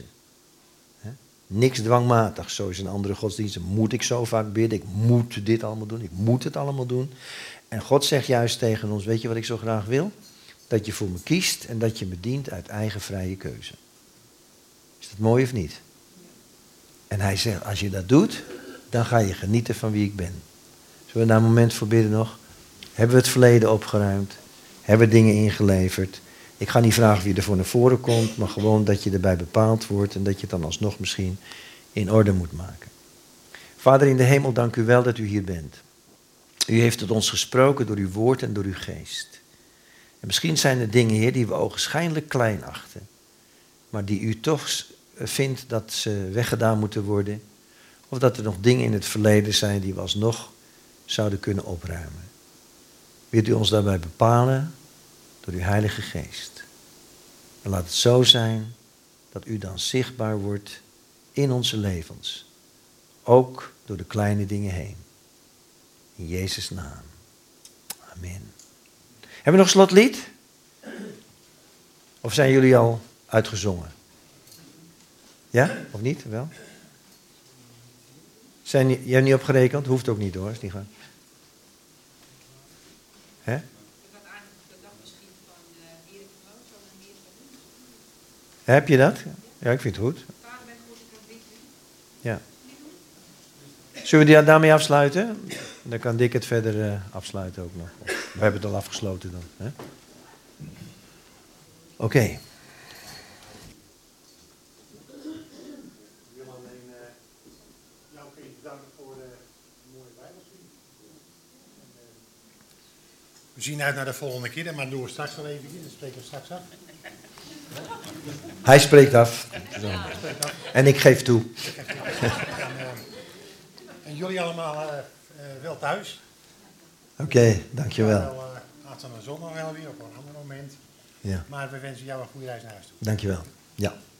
Niks dwangmatig, zoals in andere godsdiensten. Moet ik zo vaak bidden? Ik moet dit allemaal doen. Ik moet het allemaal doen. En God zegt juist tegen ons, weet je wat ik zo graag wil? Dat je voor me kiest en dat je me dient uit eigen vrije keuze. Is dat mooi of niet? En hij zegt, als je dat doet, dan ga je genieten van wie ik ben. Zullen we daar een moment voor bidden nog? Hebben we het verleden opgeruimd? Hebben we dingen ingeleverd? Ik ga niet vragen wie er voor naar voren komt, maar gewoon dat je erbij bepaald wordt en dat je het dan alsnog misschien in orde moet maken. Vader in de hemel, dank u wel dat u hier bent. U heeft tot ons gesproken door uw woord en door uw geest. En misschien zijn er dingen, Heer, die we ogenschijnlijk klein achten, maar die u toch vindt dat ze weggedaan moeten worden. Of dat er nog dingen in het verleden zijn die we alsnog zouden kunnen opruimen. Wilt u ons daarbij bepalen door uw Heilige Geest. En laat het zo zijn dat u dan zichtbaar wordt in onze levens. Ook door de kleine dingen heen. In Jezus' naam. Amen. Hebben we nog een slotlied? Of zijn jullie al uitgezongen? Ja? Of niet? Wel? Jij hebt niet opgerekend? Hoeft ook niet hoor, is niet gaan. Hè? Ik had eigenlijk gedacht misschien van Erik van Loos, zou een Erik van Loos. Heb je dat? Ja, ik vind het goed. Vader bij God, ik heb dit nu. Ja. Zullen we die daarmee afsluiten? Dan kan Dick het verder afsluiten ook nog. We hebben het al afgesloten dan. Hè? Oké. We zien uit naar de volgende keer, maar doen we straks wel even. Dan spreken we straks af. Hij spreekt af. En ik geef toe. En jullie allemaal wel thuis. Oké, dankjewel. Aanstaande zondag wel weer op een ander moment. Ja, Maar we wensen jou een goede reis naar huis toe. dankjewel. Ja.